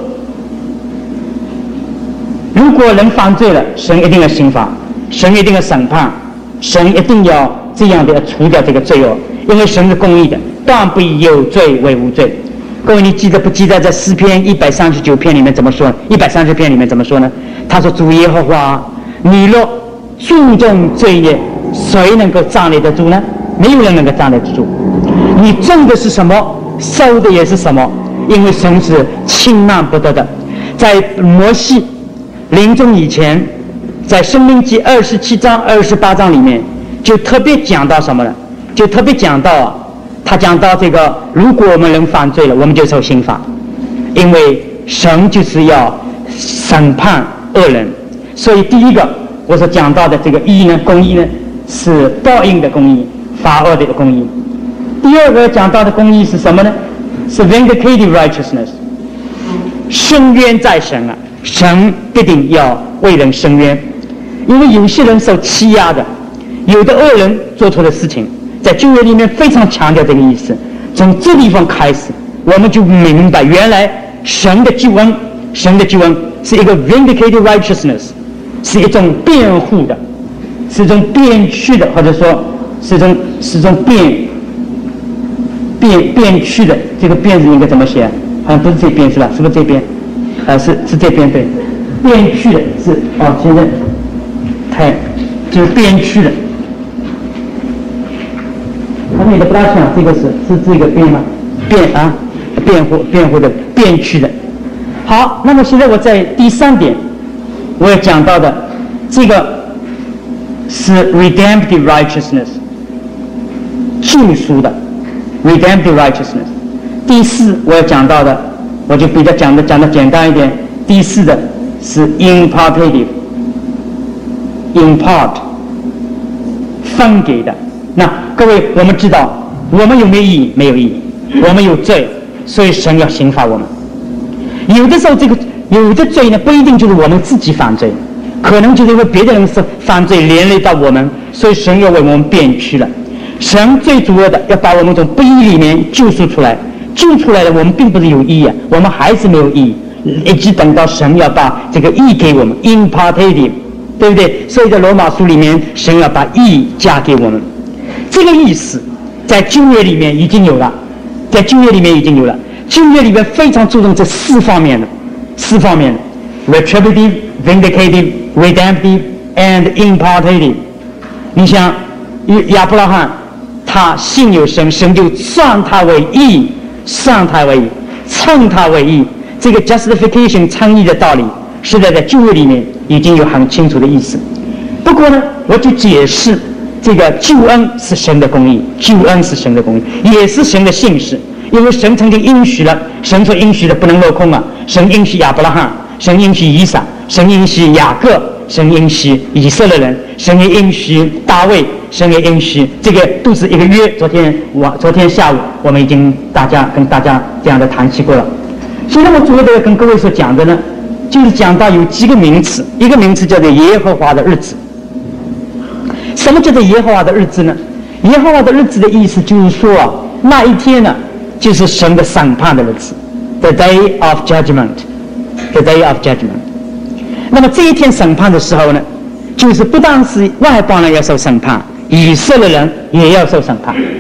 如果人犯罪了，神一定要刑罚，神一定要审判，神一定要这样的除掉这个罪恶，因为神是公义的，断不以有罪为无罪。各位，你记得不记得在诗篇139篇里面怎么说？130篇里面怎么说呢？他说：“主耶和华，你若注重罪孽，谁能够站立得住呢？没有人能够站立得住。你种的是什么，收的也是什么，因为神是轻慢不得的。”在摩西临终以前，在申命记27章、28章里面，就特别讲到什么呢？就特别讲到他讲到这个，如果我们人犯罪了，我们就受刑罚，因为神就是要审判恶人。所以第一个我所讲到的这个义呢，公义呢，是报应的公义，罚恶的公义。第二个讲到的公义是什么呢？是 vindicative righteousness， 伸冤在神啊，神必定要为人伸冤，因为有些人受欺压的，有的恶人做错的事情，在旧约里面非常强调这个意思。从这地方开始，我们就明白，原来神的救恩，神的救恩是一个 vindicative righteousness， 是一种辩护的，是一种辩屈的，或者说是一种辩屈的。这个辩字应该怎么写？好像不是这边是吧？是不是这边？是这边对。辩屈的是现在就是辩屈的。他们的不大像，这个是这个辩吗？辩护的，辩屈的。好，那么现在我在第三点，我要讲到的这个是 redemptive righteousness， 救赎的 redemptive righteousness。第四我要讲到的，我就比较讲的简单一点。第四的是 impartative， impart 分给的。那各位，我们知道我们有没有义？没有义，我们有罪，所以神要刑罚我们。有的时候有的罪呢，不一定就是我们自己犯罪，可能就是因为别的人是犯罪连累到我们，所以神要为我们辩屈了。神最主要的要把我们从不义里面救赎出来，救出来了，我们并不是有义啊，我们还是没有义，一直等到神要把这个义给我们 impartative， 对不对？所以在罗马书里面，神要把义加给我们。这个意思在旧约里面已经有了，旧约里面非常注重这四方面的 retributive, vindicative, redemptive and impartative。 你想亚伯拉罕他信有神，神就算他为义，称他为义。这个 justification 称义的道理是在旧约里面已经有很清楚的意思。不过呢，我就解释这个救恩是神的公义，也是神的信实。因为神曾经应许了，神所应许的不能落空啊！神应许亚伯拉罕，神应许以撒，神应许雅各，神应许以色列人，神也应许大卫，神也应许，这个都是一个约。昨天下午我们已经跟大家这样的谈起过了。所以我主要的跟各位所讲的呢，就是讲到有几个名词，一个名词叫做耶和华的日子。什么叫做耶和华的日子呢？耶和华的日子的意思就是说那一天呢，就是神的审判的日子 ，the day of judgment，the day of judgment。那么这一天审判的时候呢，就是不但是外邦人要受审判，以色列人也要受审判。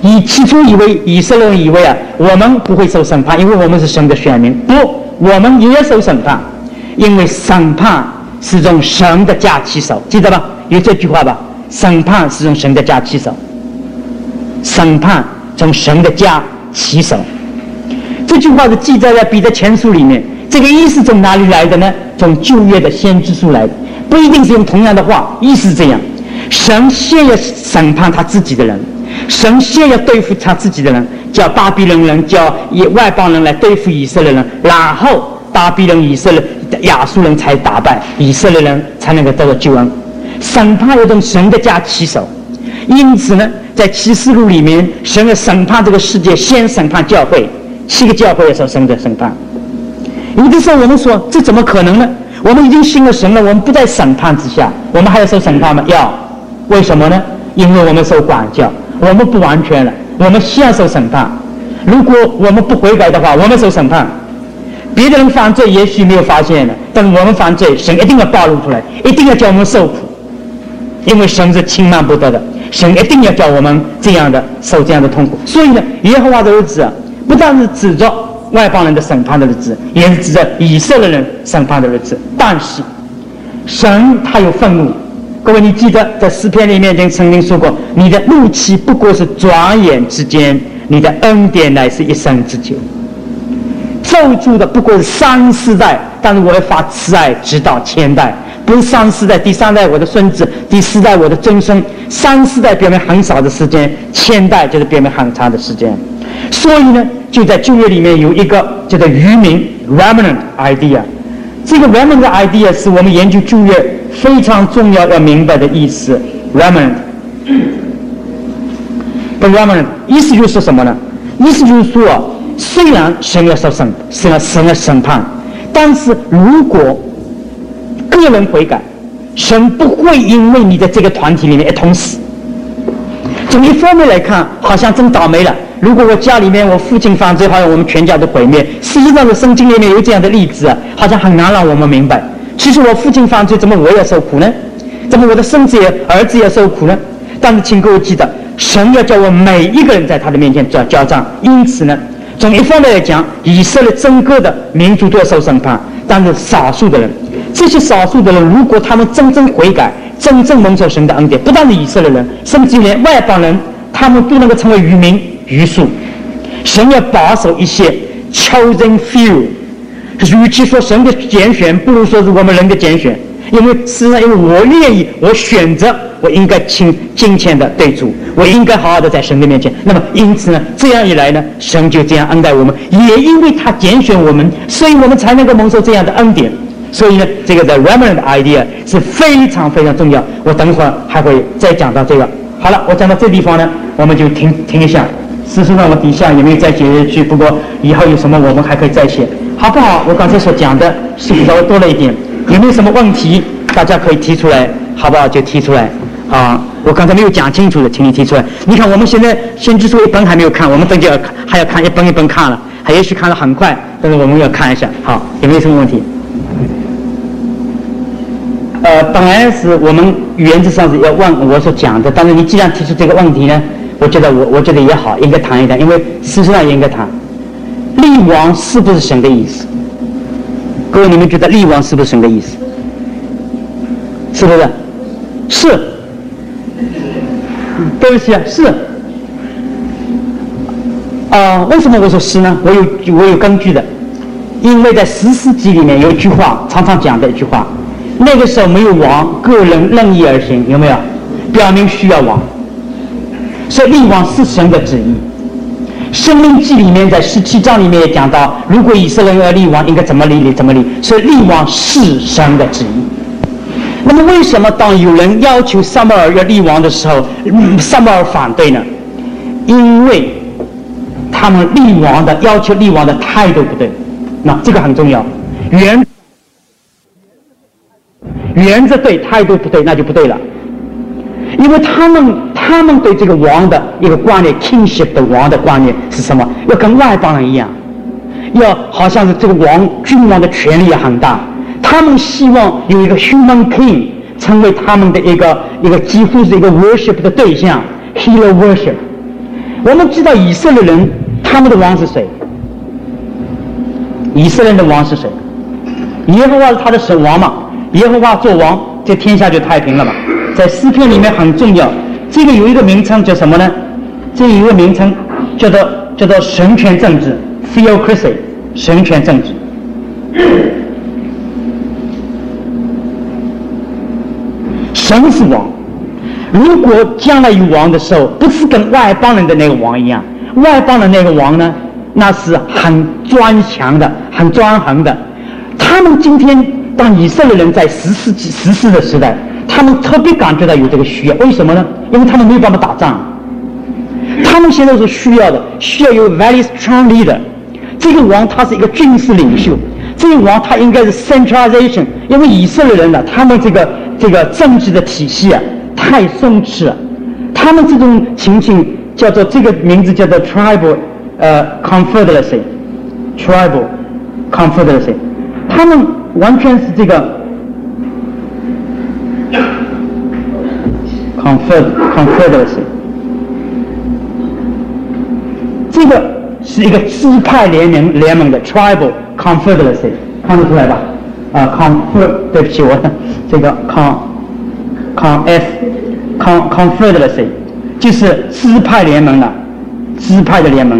起初以为以色列人以为我们不会受审判，因为我们是神的选民。不，我们也受审判，因为审判是从神的家起手，记得吧？有这句话吧？审判是从神的家起手，审判从神的家起手。这句话是记载在彼得前书里面。这个意思从哪里来的呢？从旧约的先知书来的，不一定是用同样的话，意思是这样：神先要审判他自己的人，神先要对付他自己的人，叫巴比伦人，叫外邦人来对付以色列人，然后巴比伦、以色列、亚述人才打败以色列人，才能够得到救恩。审判要从神的家起手，因此呢，在启示录里面，神要审判这个世界，先审判教会，7个教会要受神的审判。有的时候我们说这怎么可能呢？我们已经信了神了，我们不在审判之下，我们还要受审判吗？要。为什么呢？因为我们受管教，我们不完全了，我们需要受审判。如果我们不悔改的话，我们受审判。别的人犯罪也许没有发现了，但我们犯罪，神一定要暴露出来，一定要叫我们受苦，因为神是轻慢不得的，神一定要叫我们这样的受这样的痛苦。所以呢，耶和华的日子不但是指着外邦人的审判的日子，也是指着以色列人审判的日子。但是神他有愤怒，各位你记得在诗篇里面曾经说过，你的怒气不过是转眼之间，你的恩典乃是一生之久。咒诅的不过是3、4代，但是我会发慈爱直到1000代，不是3、4代，第3代我的孙子，第4代我的曾孙，3、4代表明很少的时间，1000代就是表明很长的时间。所以呢，就在旧约里面有一个叫做渔民 remnant idea， 这个 remnant idea 是我们研究旧约非常重要要明白的意思。 remnant 意思就是什么呢？意思就是说虽然神要审判，但是如果个人悔改，神不会因为你在这个团体里面一同死。从一方面来看，好像真倒霉了，如果我家里面我父亲犯罪，好像我们全家都毁灭。实际上在圣经里面有这样的例子好像很难让我们明白，其实我父亲犯罪，怎么我也受苦呢？怎么我的儿子也受苦呢？但是请各位记得，神要叫我每一个人在他的面前交账。因此呢，从一方面来讲，以色列整个的民族都要受审判，但是少数的人，这些少数的人，如果他们真正悔改，真正蒙受神的恩典，不但是以色列人，甚至连外邦人，他们都能够成为余数。神要保守一些 chosen few， 与其说神的拣选，不如说是我们人的拣选。因为事实上，因为我愿意，我选择，我应该敬虔的对主，我应该好好的在神的面前。那么因此呢，这样一来呢，神就这样恩待我们，也因为他拣选我们，所以我们才能够蒙受这样的恩典。所以呢，这个 the remnant idea 是非常非常重要。我等会儿还会再讲到这个。好了，我讲到这地方呢，我们就停一下。事实上我底下也没有再写下去，不过以后有什么我们还可以再写，好不好？我刚才所讲的是不是稍微多了一点？有没有什么问题大家可以提出来，好不好？就提出来我刚才没有讲清楚的，请你提出来。你看我们现在先知书一本还没有看，我们等下还要看一本一本看了，还也许看得很快，但是我们要看一下。好，有没有什么问题？本来是我们原则上是要问我所讲的，但是你既然提出这个问题呢，我觉得也好，应该谈一谈，因为事实上也应该谈。立王是不是神的意思？各位，你们觉得立王是不是神的意思？是不是？是。对不起是。为什么我说是呢？我有根据的，因为在10世纪里面有一句话，常常讲的一句话，那个时候没有王，个人任意而行，有没有？表明需要王，所以立王是神的旨意。申命记里面在17章里面也讲到，如果以色列人要立王，应该怎么立，所以立王是神的旨意。那么为什么当有人要求撒母耳要立王的时候，撒母耳反对呢？因为他们要求立王的态度不对。那这个很重要，原则对，态度不对，那就不对了。因为他们对这个王的一个观念 kingship 的王的观念是什么？要跟外邦人一样，要好像是这个君王的权力也很大，他们希望有一个 human king 成为他们的一个几乎是一个 worship 的对象 hero worship。 我们知道以色列人他们的王是谁？以色列人的王是谁？耶和华是他的神王嘛？耶和华做王，这天下就太平了嘛。在诗篇里面很重要，这个有一个名称叫什么呢？这有一个名称叫做神权政治 （theocracy）， 神权政治。神是王，如果将来有王的时候，不是跟外邦人的那个王一样，外邦人那个王呢，那是很专强的、很专横的。他们今天当以色列人在14世的时代，他们特别感觉到有这个需要，为什么呢？因为他们没有办法打仗，他们现在是需要有 very strong leader。这个王他是一个军事领袖，这个王他应该是 centralization， 因为以色列人呢，他们这个政治的体系啊太松弛了，他们这种情形叫做这个名字叫做 tribal confederacy， 他们完全是这个 confederacy， 这个是一个支派联盟的 tribal confederacy， 看得出来吧？对不起，我这个 confederacy 就是支派联盟了，支派的联盟。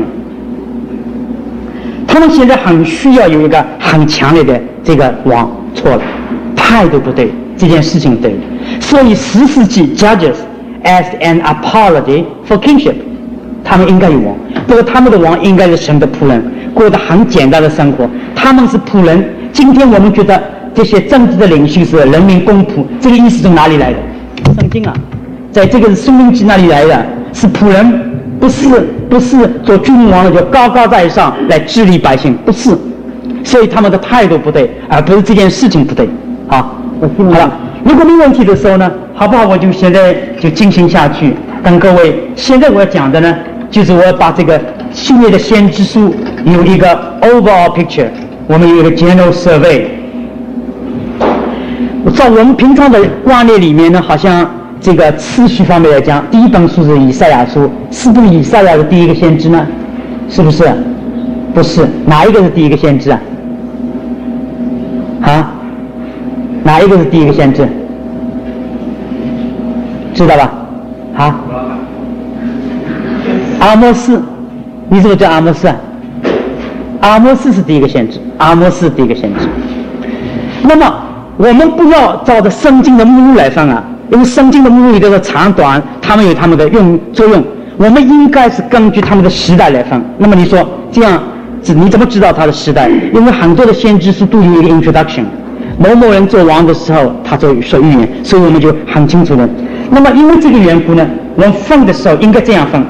他们现在很需要有一个很强烈的这个王，错了，态度不对，这件事情对，所以10世纪 Judges as an apology for kingship， 他们应该有王，不过他们的王应该是神的仆人，过得很简单的生活，他们是仆人。今天我们觉得这些政治的领袖是人民公仆，这个意思从哪里来的？圣经啊，在这个《申命记》那里来的，是仆人，不是做君王的就高高在上来治理百姓，不是，所以他们的态度不对，而不是这件事情不对。好了，如果没问题的时候呢，好不好？我就现在就进行下去，跟各位。现在我要讲的呢，就是我要把这个新约的先知书有一个 overall picture， 我们有一个 general survey。在我们平常的观念里面呢，好像这个次序方面来讲，第一本书是以赛亚书，是不是以赛亚的第一个先知呢？是不是？不是，哪一个是第一个先知啊？哪一个是第一个先知？知道吧？阿摩斯，你怎么叫阿摩斯啊？阿摩斯是第一个先知，那么我们不要照着圣经的目录来分啊，因为圣经的目录里头的长短，他们有他们的作用，我们应该是根据他们的时代来分。那么你说这样，你怎么知道他的时代？因为很多的先知书都有一个 introduction， 某某人做王的时候，他说预言，所以我们就很清楚了。那么因为这个缘故呢，我们分的时候应该这样分：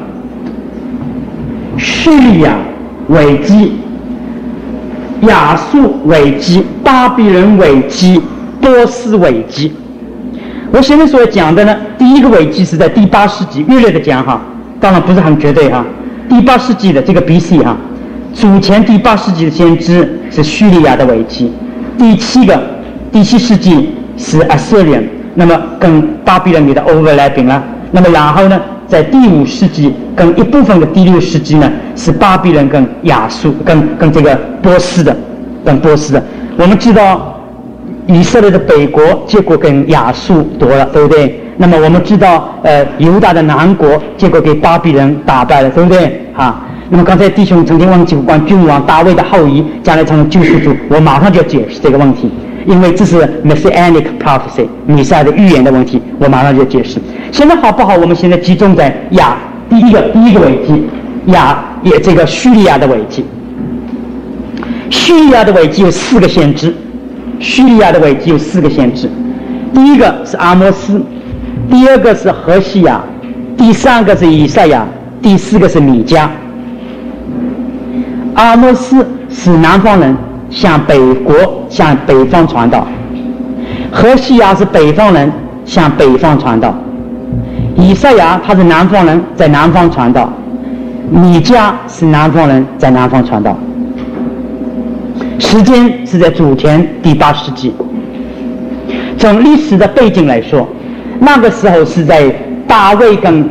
叙利亚危机、亚述危机、巴比伦危机、波斯危机。我现在所讲的呢，第一个危机是在第8世纪，略略的讲哈，当然不是很绝对哈。第8世纪的这个 BC 哈，主前第8世纪的先知是叙利亚的危机，第7世纪是 Assyrian， 那么跟巴比伦的 overlapping 了。那么然后呢，在第5世纪跟一部分的第6世纪呢，是巴比伦跟亚述跟这个波斯的。我们知道以色列的北国结果跟亚述夺了，对不对？那么我们知道犹大的南国结果给巴比伦打败了，对不对？那么刚才弟兄曾经问及关君王大卫的后裔将来成为救赎主，我马上就要解释这个问题，因为这是 Messianic prophecy 弥赛亚的预言的问题，我马上就解释。现在好不好？我们现在集中在第一个危机，这个叙利亚的危机。叙利亚的危机有4个先知，第一个是阿摩斯，第二个是何西亚，第3个是以赛亚，第4个是米迦。阿摩斯是南方人，向北方传道；何西亚是北方人，向北方传道；以赛亚他是南方人，在南方传道；米迦是南方人，在南方传道。时间是在主前第8世纪。从历史的背景来说，那个时候是在大卫跟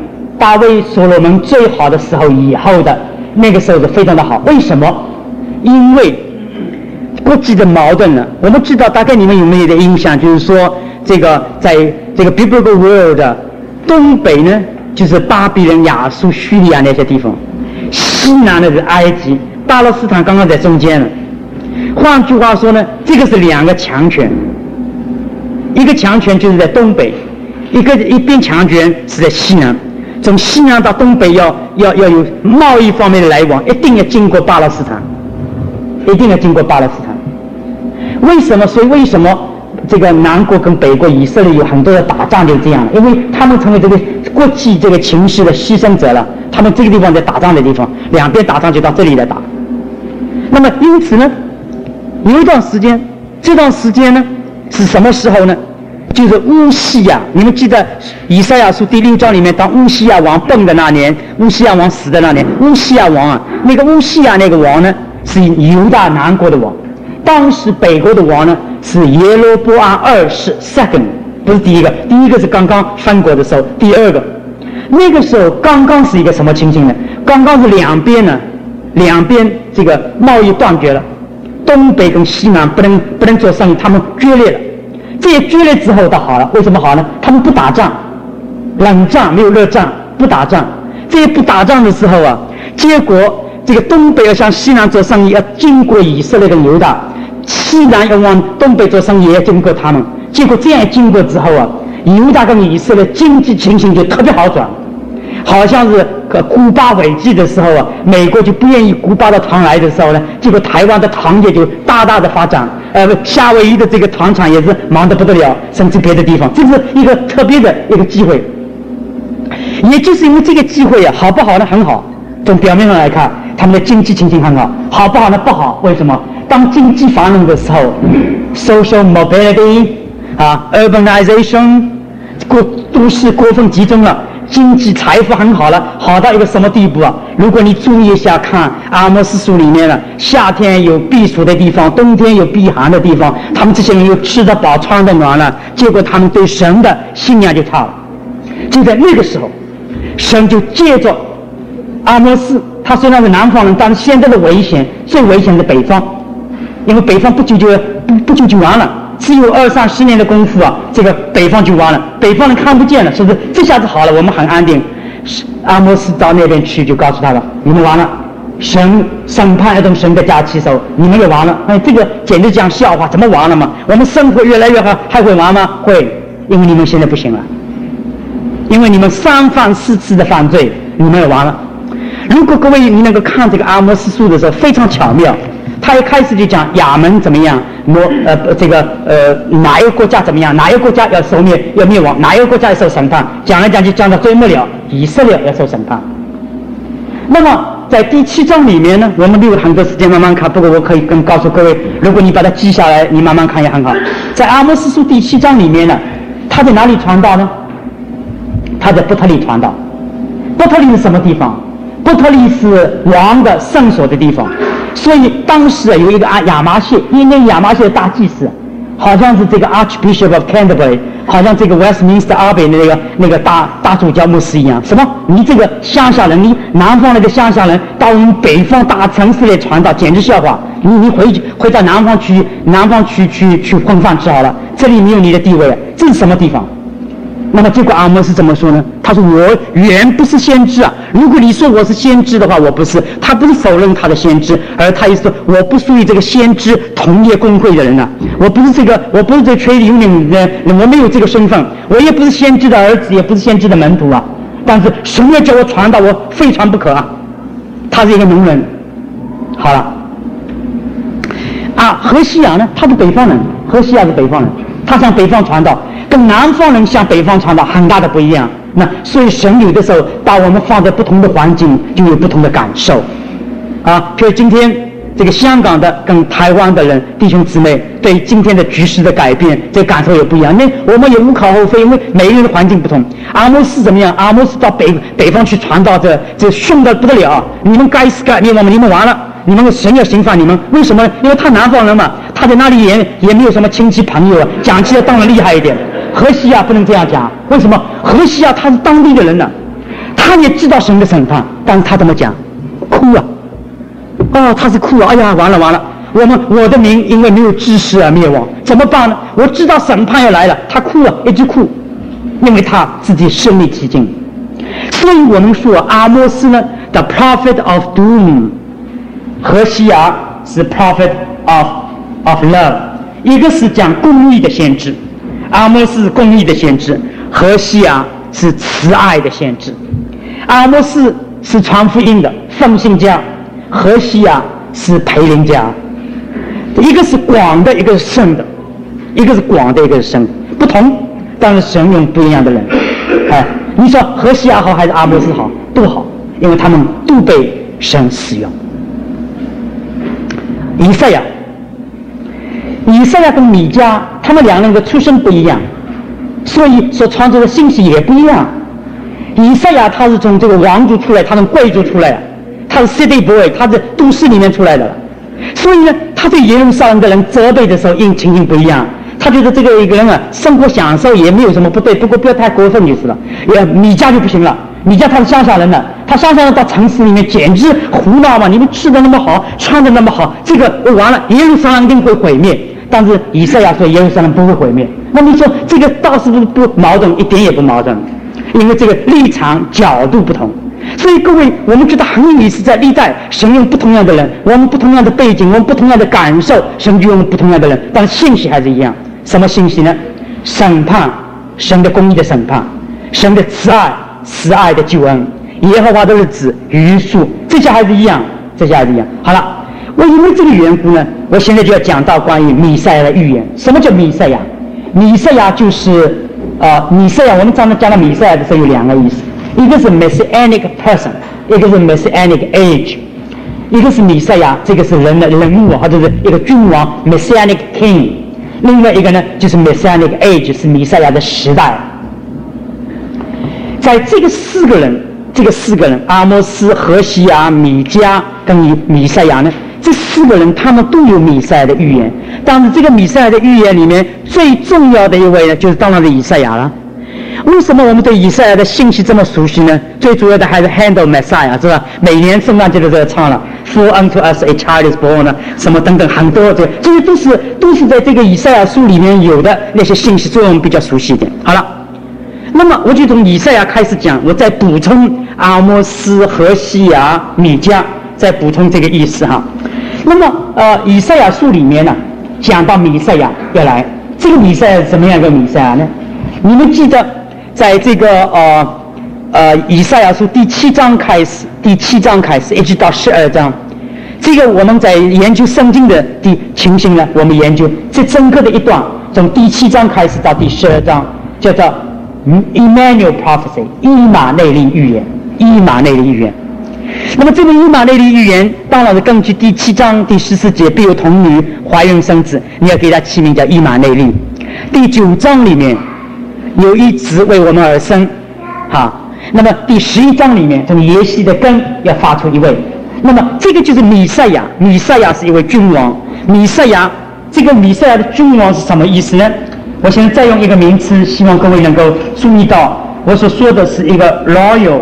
大卫所罗门最好的时候以后的那个时候是非常的好。为什么？因为国际的矛盾呢，我们知道，大概你们有没有点印象，就是说这个在这个 Biblical World 的东北呢，就是巴比伦、亚述、叙利亚那些地方，西南的是埃及、巴勒斯坦刚刚在中间了。换句话说呢，这个是两个强权，一个强权就是在东北，一边强权是在西南。从西南到东北要有贸易方面的来往，一定要经过巴勒斯坦，一定要经过巴勒斯坦。为什么？所以为什么这个南国跟北国以色列有很多的打仗就这样了？因为他们成为这个国际这个情势的牺牲者了。他们这个地方在打仗的地方，两边打仗就到这里来打。那么因此呢，有一段时间，这段时间呢是什么时候呢？就是乌西亚，你们记得以赛亚书第6章里面，当乌西亚王崩的那年，乌西亚王死的那年，乌西亚王啊，那个乌西亚那个王呢是犹大南国的王，当时北国的王呢是耶罗波安2世 second， 不是第一个，第一个是刚刚分国的时候，第二个那个时候刚刚是一个什么情形呢？刚刚是两边这个贸易断绝了，东北跟西南不能做生意，他们决裂了。这些决裂之后倒好了，为什么好呢？他们不打仗，冷战没有热战，不打仗。这些不打仗的时候啊，结果这个东北要向西南做生意，要经过以色列跟犹大，西南要往东北做生意，也要经过他们。结果这样经过之后啊，犹大跟以色列经济情形就特别好转。好像是古巴危机的时候啊，美国就不愿意古巴的糖来的时候呢，结果台湾的糖业就大大的发展，夏威夷的这个糖厂也是忙得不得了，甚至别的地方，这是一个特别的一个机会。也就是因为这个机会啊，好不好呢？很好。从表面上来看，他们的经济情形很好，好不好呢？不好。为什么？当经济繁荣的时候 ，social mobility 啊 ，urbanization， 都市过分集中了。经济财富很好了，好到一个什么地步啊？如果你注意一下看阿摩司书里面了，夏天有避暑的地方，冬天有避寒的地方，他们这些人又吃得饱穿得暖了，结果他们对神的信仰就差了。就在那个时候，神就借着阿摩司，他虽然是南方人，但是现在的最危险的北方，因为北方不久就完了。只有20-30年的功夫啊，这个北方就完了，北方人看不见了，是不是？这下子好了，我们很安定。阿摩司到那边去，就告诉他了：你们完了，神审判那种神的假期时候，你们也完了。哎，这个简直讲笑话，怎么完了嘛？我们生活越来越好，还会完吗？会，因为你们现在不行了，因为你们3犯4次的犯罪，你们也完了。如果各位你能够看这个阿摩司书的时候，非常巧妙。他一开始就讲亚门怎么样，哪一个国家怎么样，哪一个国家要灭亡，哪一个国家要受审判，讲来讲去讲到最末了，以色列要受审判。那么在第7章里面呢，我们没有很多时间慢慢看，不过我可以告诉各位，如果你把它记下来，你慢慢看也很好。在阿摩司书第7章里面呢，他在哪里传道呢？他在伯特利传道。伯特利是什么地方？伯特利是王的圣所的地方。所以当时有一个亚麻谢，因为亚麻谢的大祭司，好像是这个 Archbishop of Canterbury， 好像这个 Westminster Abbey 那个大主教牧师一样。什么？你这个乡下人，你南方那个乡下人到我们北方大城市来传道，简直笑话。你回到南方去混饭吃好了，这里没有你的地位了。这是什么地方？那么结果阿摩司怎么说呢？他说：我原不是先知啊！如果你说我是先知的话，我不是。他不是否认他的先知，而他意思说我不属于这个先知同业工会的人啊！我不是这个 trade union 的人，我没有这个身份，我也不是先知的儿子，也不是先知的门徒啊！但是神要叫我传道，我非传不可啊！他是一个农人。好了，何西亚呢？他是北方人，何西亚是北方人，他向北方传道。跟南方人向北方传道很大的不一样，那所以神有的时候把我们放在不同的环境，就有不同的感受，譬如今天这个香港的跟台湾的人弟兄姊妹对今天的局势的改变，这个感受也不一样。那我们也无可厚非，因为每个人的环境不同。阿摩司怎么样？阿摩司到北方去传道，这凶得不得了，你们该死该灭亡，你们完了，你们神要刑罚你们。为什么？因为他南方人嘛，他在那里也没有什么亲戚朋友啊，讲起来当然厉害一点。何西亚不能这样讲，为什么？何西亚他是当地的人呢，他他也知道神的审判，但是他怎么讲？哭啊！哦，他是哭啊！哎呀，完了！我的民因为没有知识而灭亡，怎么办呢？我知道审判要来了，他哭啊，一直哭，因为他自己身临其境。所以我们说阿摩斯呢 ，the prophet of doom， 何西阿是 prophet of love， 一个是讲公义的先知，阿摩斯是公义的先知，何西阿是慈爱的先知。阿摩斯是传福音的奉信家，何西阿是培灵家。一个是广的，一个是深的，一个是广的，一个是深的，不同，但是神用不一样的人。你说何西阿好还是阿摩斯好？都好，因为他们都被神使用。以赛亚跟米迦，他们两人的出身不一样，所以所传出的信息也不一样。以赛亚他是从这个王族出来，他从贵族出来的，他是 city boy， 他是都市里面出来的，所以呢，他对耶路撒冷的人责备的时候，因情形不一样。他觉得这个一个人啊，生活享受也没有什么不对，不过不要太过分就是了。米迦就不行了，米迦他是乡下人了，他乡下人到城市里面简直胡闹嘛！你们吃的那么好，穿的那么好，这个完了，耶路撒冷一定会毁灭。但是以赛亚说耶路撒冷不会毁灭，那你说这个倒是不矛盾，一点也不矛盾，因为这个立场角度不同。所以各位，我们觉得很有意思，在历代神用不同样的人，我们不同样的背景，我们不同样的感受，神就用不同样的人，但是信息还是一样。什么信息呢？审判，神的公义的审判，神的慈爱的救恩，耶和华的日子余数，这些还是一样，好了，我因为这个缘故呢，我现在就要讲到关于弥赛亚的预言。什么叫弥赛亚？弥赛亚就是弥赛亚，我们常常讲到弥赛亚的时候有两个意思，一个是 messianic person， 一个是 messianic age。一个是弥赛亚，这个是人物或者是一个君王 messianic king， 另外一个呢就是 messianic age， 是弥赛亚的时代。在这个四个人阿摩斯、何西阿、米迦跟弥赛亚呢，这四个人他们都有弥赛亚的预言，但是这个弥赛亚的预言里面最重要的一位呢，就是当然是以赛亚了。为什么我们对以赛亚的信息这么熟悉呢？最主要的还是 Handel Messiah， 是吧？每年圣诞节的时候唱了 For unto us a child is born， 什么等等很多，这些都是在这个以赛亚书里面有的那些信息，所以我们比较熟悉一点。好了，那么我就从以赛亚开始讲，我再补充阿摩斯、何西阿、米迦，再补充这个意思哈。那么以赛亚书里面呢，讲到弥赛亚要来，这个弥赛亚是什么样一个弥赛亚呢？你们记得在这个以赛亚书第七章开始一直到12章，这个我们在研究圣经的情形呢，我们研究这整个的一段，从第7章开始到第12章，叫做 Emmanuel Prophecy， 以马内利预言。那么这个以马内利预言，当然是根据第7章第14节，必有童女怀孕生子，你要给它起名叫以马内利。第9章里面有一子为我们而生，那么第11章里面从耶西的根要发出一位，那么这个就是弥赛亚。弥赛亚是一位君王。这个弥赛亚的君王是什么意思呢？我现在再用一个名词，希望各位能够注意到，我所说的是一个 royal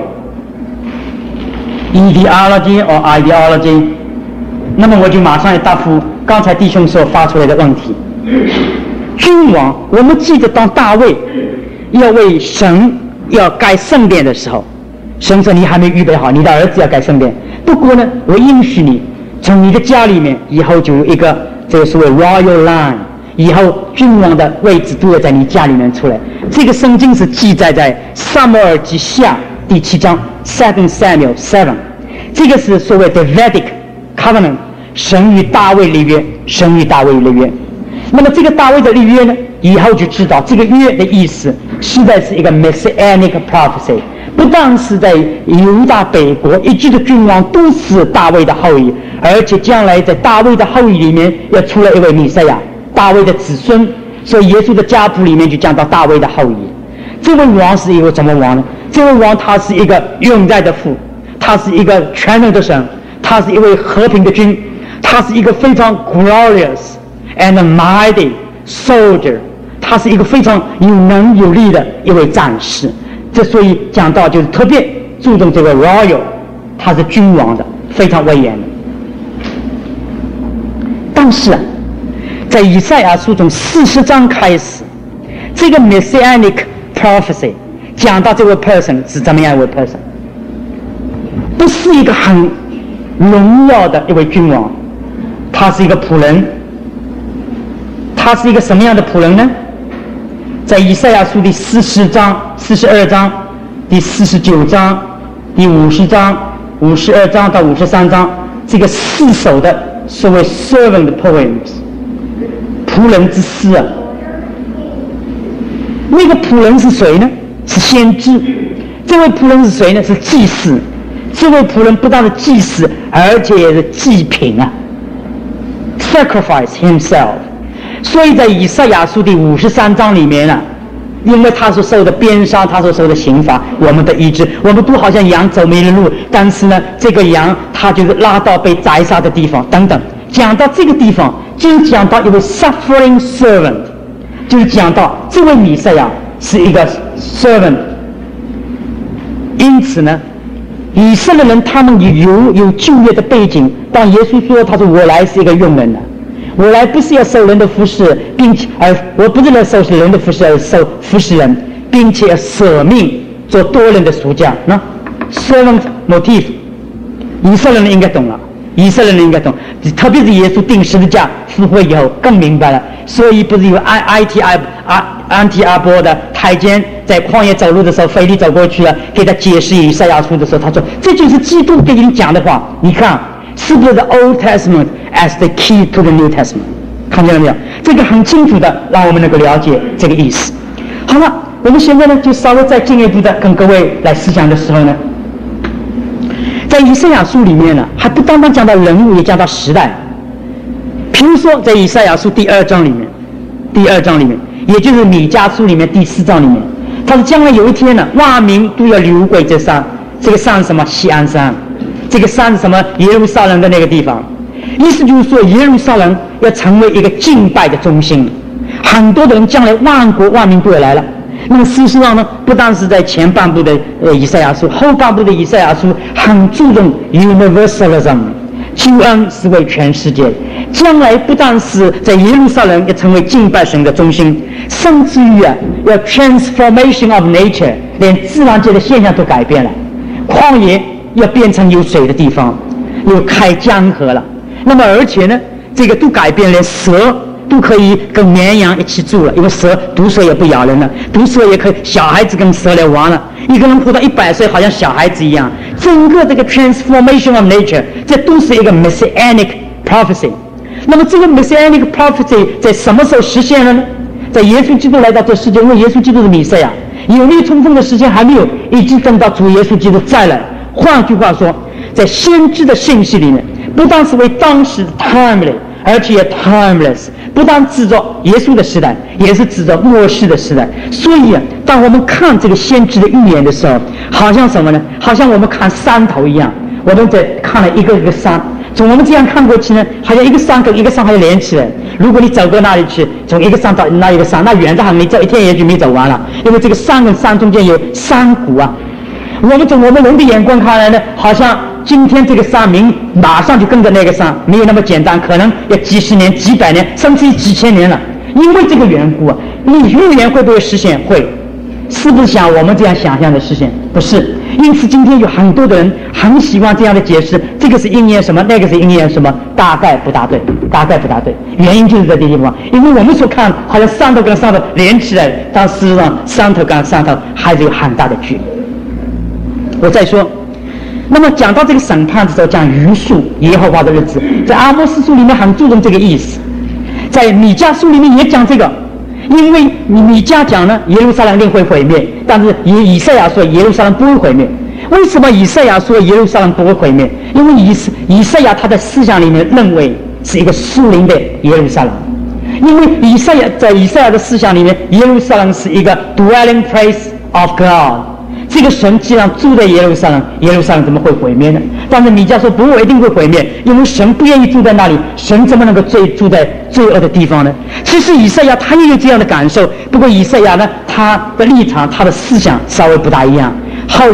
ideology or ideology。那么我就马上要答复刚才弟兄所发出来的问题。君王，我们记得当大卫要为神要盖圣殿的时候，神说你还没预备好，你的儿子要盖圣殿，不过呢我允许你从你的家里面以后就有一个这个所谓 royal line， 以后君王的位置都要在你家里面出来。这个圣经是记载在撒母耳记下第7章 2 Samuel 7， 这个是所谓的 Davidic covenant， 神与大卫立约。那么这个大卫的立约呢，以后就知道这个约的意思实在是一个 messianic prophecy， 不但是在犹大北国一直的君王都是大卫的后裔，而且将来在大卫的后裔里面要出来一位弥赛亚，大卫的子孙。所以耶稣的家谱里面就讲到大卫的后裔。这位王是一个什么王呢？这位王他是一个永在的父，他是一个全能的神，他是一位和平的君，他是一个非常 glorious and mighty soldier， 他是一个非常有能有力的一位战士。这所以讲到就是特别注重这个 royal， 他是君王的，非常威严的。但是在以赛亚书从40章开始，这个 messianic prophecy 讲到这位 person 是怎么样一位 person， 不是一个很荣耀的一位君王，他是一个仆人。他是一个什么样的仆人呢？在以赛亚书第40章、42章、第49章、第50章、52章到53章，这个4首的所谓 servant poems， 仆人之诗啊。那个仆人是谁呢？是先知。这位仆人是谁呢？是祭司。这位仆人不但是祭司，而且也是祭品啊 ，sacrifice himself。所以在以赛亚书第53章里面因为他所受的鞭伤，他所受的刑罚，我们的医治，我们都好像羊走迷了路，但是呢，这个羊他就是拉到被宰杀的地方等等。讲到这个地方，就讲到一位 suffering servant， 就是讲到这位弥赛亚是一个 servant。因此呢，以色列人他们有旧约的背景，当耶稣说他说我来是一个用人的。我来不是要受人的服侍，并且我不是来受人的服侍，而受服侍人，并且舍命做多人的赎价。那 servant motive， 以色列人应该懂了，以色列人应该懂，特别是耶稣钉十字架复活以后更明白了。所以不是有安提阿波的太监在旷野走路的时候，腓力走过去了，给他解释以赛亚书的时候，他说这就是基督给你讲的话。你看是不是 the Old Testament as the key to the New Testament？ 看见了没有？这个很清楚的让我们能够了解这个意思。好了，我们现在呢就稍微再进一步的跟各位来思想的时候呢，在以赛亚书里面呢，还不单单讲到人物，也讲到时代。比如说在以赛亚书第2章里面，也就是米迦书里面第4章里面，他说将来有一天呢，万民都要流归这山，这个山是什么？锡安山。这个山是什么？耶路撒冷的那个地方。意思就是说，耶路撒冷要成为一个敬拜的中心，很多的人将来万国万民都要来了。那么事实上呢，不但是在前半部的以赛亚书，后半部的以赛亚书很注重 universalism， 救恩是为全世界。将来不但是在耶路撒冷要成为敬拜神的中心，甚至于要 transformation of nature， 连自然界的现象都改变了，旷野要变成有水的地方，又开江河了。那么而且呢，这个都改变，连蛇都可以跟绵羊一起住了，因为毒蛇也不咬人了，毒蛇也可以，小孩子跟蛇来玩了，一个人活到100岁，好像小孩子一样。整个这个 transformation of nature， 这都是一个 messianic prophecy。那么这个 messianic prophecy 在什么时候实现了呢？在耶稣基督来到这世界，因为耶稣基督是弥赛亚，有没有充分的时间还没有，一直等到主耶稣基督再来。换句话说，在先知的信息里面，不但是为当时 timely， 而且也 timeless， 不但指着耶稣的时代，也是指着末世的时代。所以当我们看这个先知的预言的时候，好像什么呢？好像我们看山头一样，我们在看了一个一个山，从我们这样看过去呢，好像一个山跟一个山还要连起来。如果你走过那里去，从一个山到那一个山，那远得很，你走一天也许没走完了，因为这个山跟山中间有山谷啊。我们从我们人的眼光看来呢，好像今天这个山马上就跟着那个山，没有那么简单，可能要几十年、几百年，甚至于几千年了。因为这个缘故你预言会不会实现？会。是不是像我们这样想象的实现？不是。因此今天有很多的人很喜欢这样的解释，这个是应验什么，那个是应验什么，大概不大对。原因就是在这地方，因为我们所看好像山头跟山头连起来，但事实上山头跟山头还是有很大的距离。我再说，那么讲到这个审判的时候，讲余数耶和华的日子，在阿摩司书里面很注重这个意思，在米迦书里面也讲这个。因为米迦讲呢，耶路撒冷一定会毁灭，但是以赛亚说耶路撒冷不会毁灭。为什么以赛亚说耶路撒冷不会毁灭？因为以赛亚他的思想里面认为是一个属灵的耶路撒冷，因为在以赛亚的思想里面，耶路撒冷是一个 dwelling place of God。这个神既然住在耶路撒冷，耶路撒冷怎么会毁灭呢？但是米迦说不会，一定会毁灭，因为神不愿意住在那里，神怎么能够住在罪恶的地方呢？其实以赛亚他也有这样的感受，不过以赛亚呢，他的立场、他的思想稍微不大一样。后来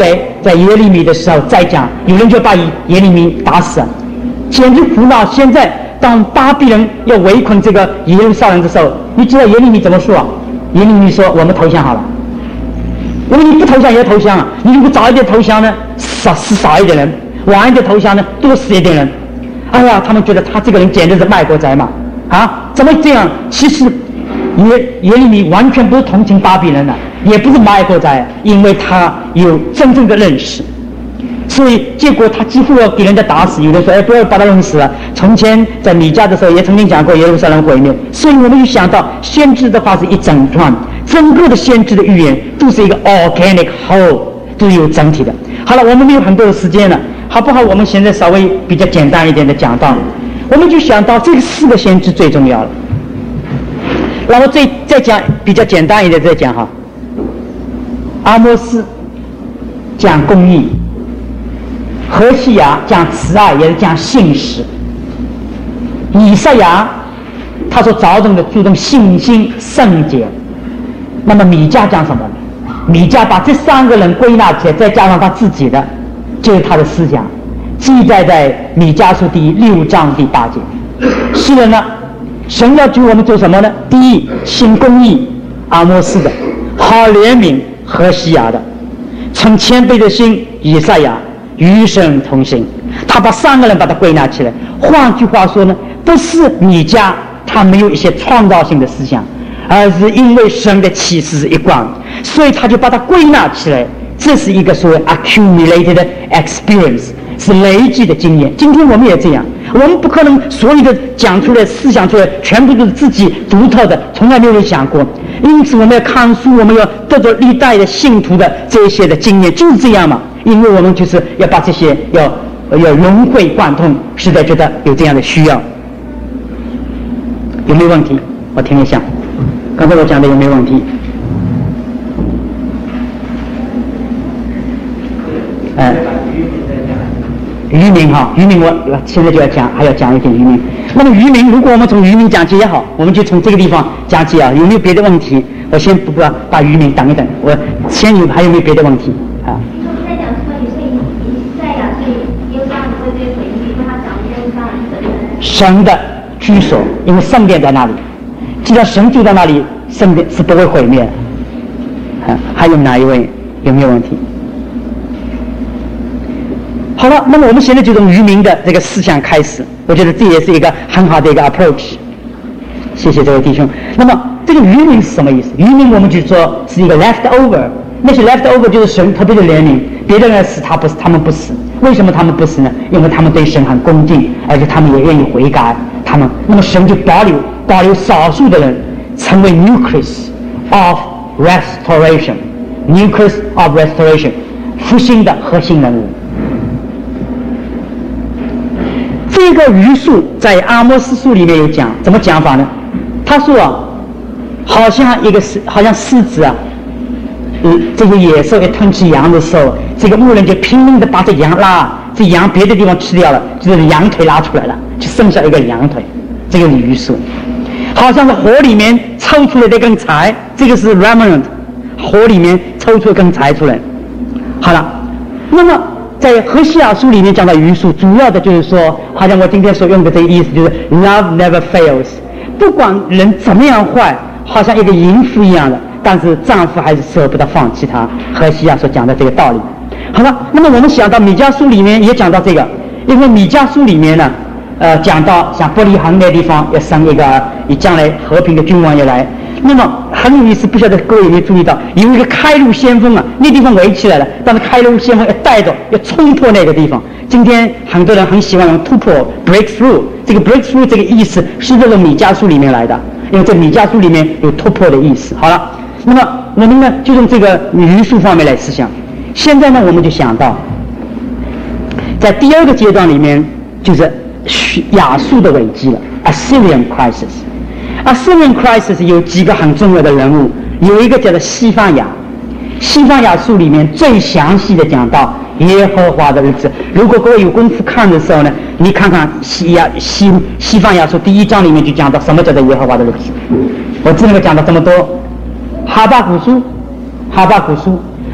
在耶利米的时候再讲，有人就把耶利米打死了，简直胡闹。现在当巴比伦要围困这个耶路撒冷的时候，你知道耶利米怎么说啊？耶利米说：“我们投降好了。”因为你不投降也要投降啊！你如果早一点投降呢，死少一点人；晚一点投降呢，多死一点人。哎呀，他们觉得他这个人简直是卖国贼嘛！啊，怎么这样？其实耶利米完全不是同情巴比伦的，也不是卖国贼，因为他有真正的认识。所以结果他几乎要给人家打死。有人说：“哎，不要把他弄死了。”从前在米迦的时候也曾经讲过耶路撒冷毁灭。所以我们就想到先知的话是一整串，整个的先知的预言都是一个 organic whole， 都有整体的。好了，我们没有很多的时间了，好不好？我们现在稍微比较简单一点的讲到，我们就想到这4个先知最重要了。然后再讲比较简单一点再讲哈。阿摩斯讲公义，何西亚讲慈爱，也是讲信实。以赛亚他所着重的注重信心圣洁。那么米迦讲什么？米迦把这3个人归纳起来，再加上他自己的，就是他的思想，记载在米迦书第6章第8节。是的呢，神要求我们做什么呢？第一，行公义，阿摩斯的；好怜悯，何西亚的；存谦卑的心，以赛亚；与神同行。他把3个人把它归纳起来。换句话说呢，不是米迦他没有一些创造性的思想，而是因为神的启示是一贯，所以他就把它归纳起来。这是一个所谓 accumulated experience， 是累积的经验。今天我们也这样，我们不可能所有的讲出来、思想出来全部都是自己独特的，从来没有人想过。因此我们要看书，我们要得到历代的信徒的这些的经验，就是这样嘛。因为我们就是要把这些要融会贯通，实在觉得有这样的需要。有没有问题？我听一下，刚才我讲的有没有问题？渔民哈，渔民我现在就要讲，还要讲一点渔民。那么渔民，如果我们从渔民讲起也好，我们就从这个地方讲起啊。有没有别的问题？我先不把渔民等一等，我先还有没有别的问题啊？ 在讲说有些以赛亚对耶路撒冷会被毁灭，因为他讲耶路撒冷神的居所，因为圣殿在那里。既然神住在那里，圣殿是不会毁灭的。还有哪一位有没有问题？好了，那么我们现在就从渔民的这个思想开始，我觉得这也是一个很好的一个 approach。谢谢这位弟兄。那么这个渔民是什么意思？渔民我们就说是一个 leftover， 那些 leftover 就是神特别的怜悯，别的人死他们不死。为什么他们不死呢？因为他们对神很恭敬，而且他们也愿意悔改。那么神就保留少数的人，成为 nucleus of restoration，nucleus of restoration， 复兴的核心人物。这个余数在阿摩斯书里面有讲，怎么讲法呢？他说啊，好像狮子啊，这些野兽一吞吃羊的时候，这个牧人就拼命的把这羊这羊别的地方吃掉了，就是羊腿拉出来了，就剩下一个羊腿，这个是余数。好像是火里面抽出来的一根柴，这个是 remnant， 火里面抽出一根柴出来。好了，那么在何西阿书里面讲到余数，主要的就是说，好像我今天所用的这个意思就是 love never fails， 不管人怎么样坏，好像一个淫妇一样的，但是丈夫还是舍不得放弃她。何西阿所讲的这个道理。好了，那么我们想到米迦书里面也讲到这个，因为米迦书里面呢，讲到像伯利恒那地方要生一个以将来和平的君王也来。那么很有意思，不晓得各位有没有注意到，有一个开路先锋啊，那地方围起来了，但是开路先锋要带着，要冲破那个地方。今天很多人很喜欢用突破 breakthrough， 这个 breakthrough 这个意思是从米迦书里面来的，因为在米迦书里面有突破的意思。好了，那么我们呢就从这个余数方面来思想。现在呢我们就想到，在第二个阶段里面就是亚述的危机了 ，Assyrian crisis。Assyrian crisis 有几个很重要的人物，有一个叫做西番雅。西番雅书里面最详细的讲到耶和华的日子。如果各位有功夫看的时候呢，你看看西番雅书第1章里面就讲到什么叫做耶和华的日子。我只能够讲到这么多。哈巴谷书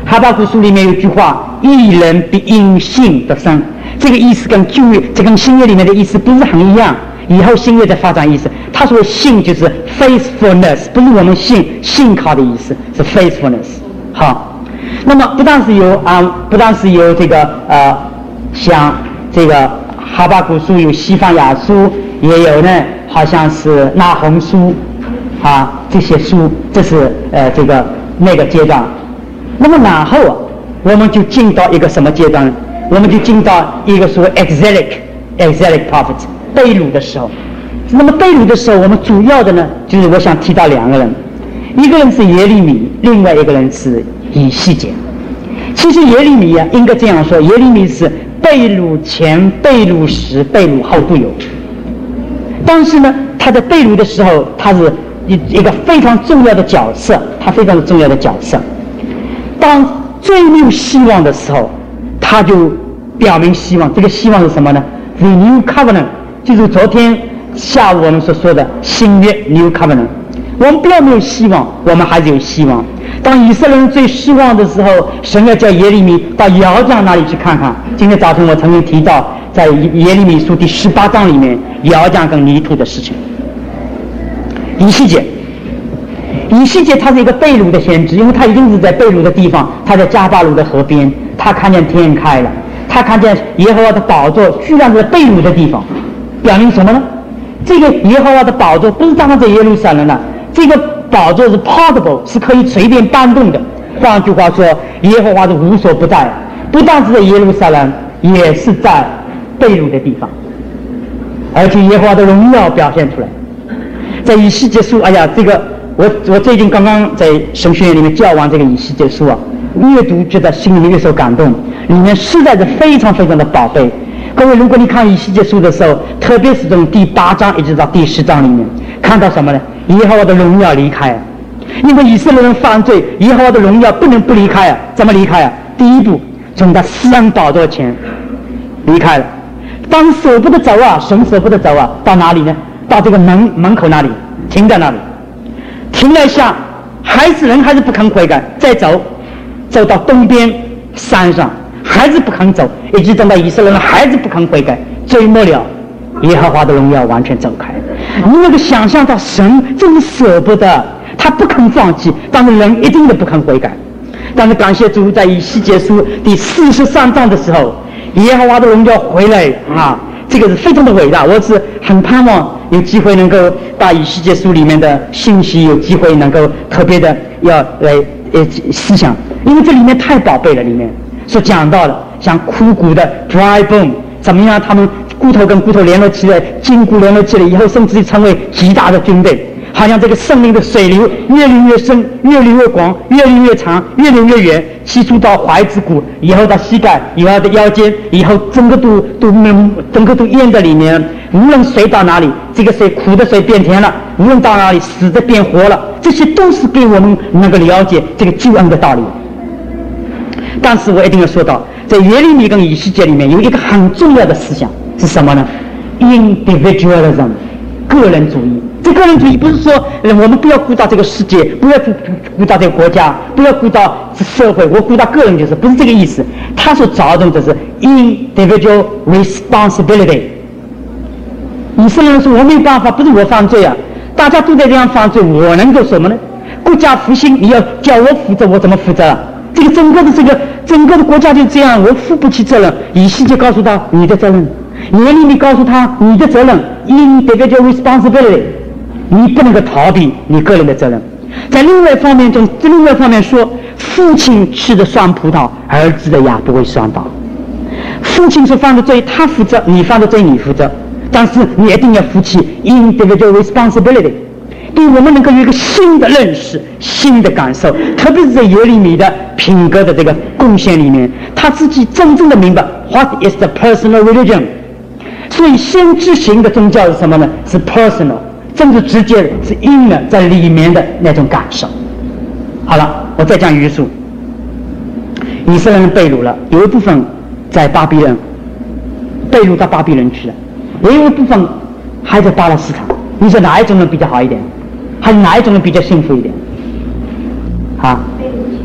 哈巴谷书里面有句话：“义人必因信得生。”这个意思跟旧约、这跟新约里面的意思不是很一样。以后新约在发展意思，他说信就是 faithfulness， 不是我们信靠的意思，是 faithfulness。好，那么不但是有这个像这个哈巴谷书有西番雅书，也有呢，好像是那鸿书啊，这些书，这是这个那个阶段。那么然后啊，我们就进到一个什么阶段呢？我们就进到一个所谓 exilic prophet 被掳的时候。那么被掳的时候，我们主要的呢，就是我想提到两个人，一个人是耶利米，另外一个人是以西结。其实耶利米啊，应该这样说，耶利米是被掳前、被掳时、被掳后都有。但是呢，他在被掳的时候，他是一个非常重要的角色，他非常重要的角色。当最没有希望的时候，他就表明希望。这个希望是什么呢？ The New Covenant， 就是昨天下午我们所说的新约 New Covenant。我们不要没有希望，我们还是有希望。当以色列人最失望的时候，神要叫耶利米到窑匠那里去看看。今天早晨我曾经提到，在耶利米书第18章里面，窑匠跟泥土的事情。以西结他是一个被掳的先知，因为他已经是在被掳的地方，他在加巴鲁的河边，他看见天开了，他看见耶和华的宝座居然在被掳的地方，表明什么呢？这个耶和华的宝座不是单单在耶路撒冷了，这个宝座是 portable， 是可以随便搬动的。换句话说，耶和华是无所不在，不但是在耶路撒冷，也是在被掳的地方，而且耶和华的荣耀表现出来。在以西结书，哎呀，这个我最近刚刚在神学院里面教完这个以西结书啊，越读觉得心里面越受感动，里面实在是非常非常的宝贝。各位，如果你看以西结书的时候，特别是从第8章一直到第10章里面，看到什么呢？耶和华的荣耀离开，因为以色列人犯罪，耶和华的荣耀不能不离开啊！怎么离开啊？第一步，从他施恩宝座前离开了。当舍不得走啊，神舍不得走啊，到哪里呢？到这个门口那里，停在那里，停了一下，人还是不肯悔改，再走到东边山上，还是不肯走，一直等到以色列人还是不肯悔改，最末了，耶和华的荣耀完全走开。你能够想象到神真是舍不得，他不肯放弃，但是人一定的不肯悔改。但是感谢主，在以西结书第43章的时候，耶和华的荣耀回来啊，这个是非常的伟大。我是很盼望有机会能够把以西结书里面的信息有机会能够特别的要来思想，因为这里面太宝贝了。里面所讲到的像枯骨的 dry bone， 怎么样他们骨头跟骨头联络起来，筋骨联络起来以后，甚至成为极大的军队，好像这个生命的水流越流越深，越流越广，越流越长，越流越远，起初到踝子骨，以后到膝盖，以后到腰间，以后整个都淹在里面。无论水到哪里，这个水苦的水变甜了，无论到哪里死的变活了，这些都是给我们能够了解这个救恩的道理。但是我一定要说到，在耶利米跟以西结里面有一个很重要的思想是什么呢？ Individualism， 个人主义。这个人主义不是说我们不要顾到这个世界，不要顾到这个国家，不要顾到社会，我顾到个人，就是不是这个意思。他所着重的是 individual responsibility。以色列人说我没有办法，不是我犯罪啊，大家都在这样犯罪，我能够什么呢？国家复兴，你要叫我负责，我怎么负责啊？这个整个的国家就这样，我负不起责任。以西结告诉他你的责任，耶利米告诉他你的责任 individual responsibility， 你不能够逃避你个人的责任。在另外一方面说，父亲吃的酸葡萄，儿子的牙不会酸倒。父亲所犯的罪他负责，你犯的罪你负责，但是你一定要负起 individual responsibility。对我们能够有一个新的认识、新的感受，特别是在耶利米的品格的这个贡献里面，他自己真正的明白 What is the personal religion。 所以先知型的宗教是什么呢？是 personal， 真正直接的是 inner， 在里面的那种感受。好了，我再讲余数。以色列人被掳了，有一部分在巴比伦被掳到巴比伦去了，也有一部分还在巴勒斯坦。你说哪一种人比较好一点？还是哪一种人比较幸福一点？啊，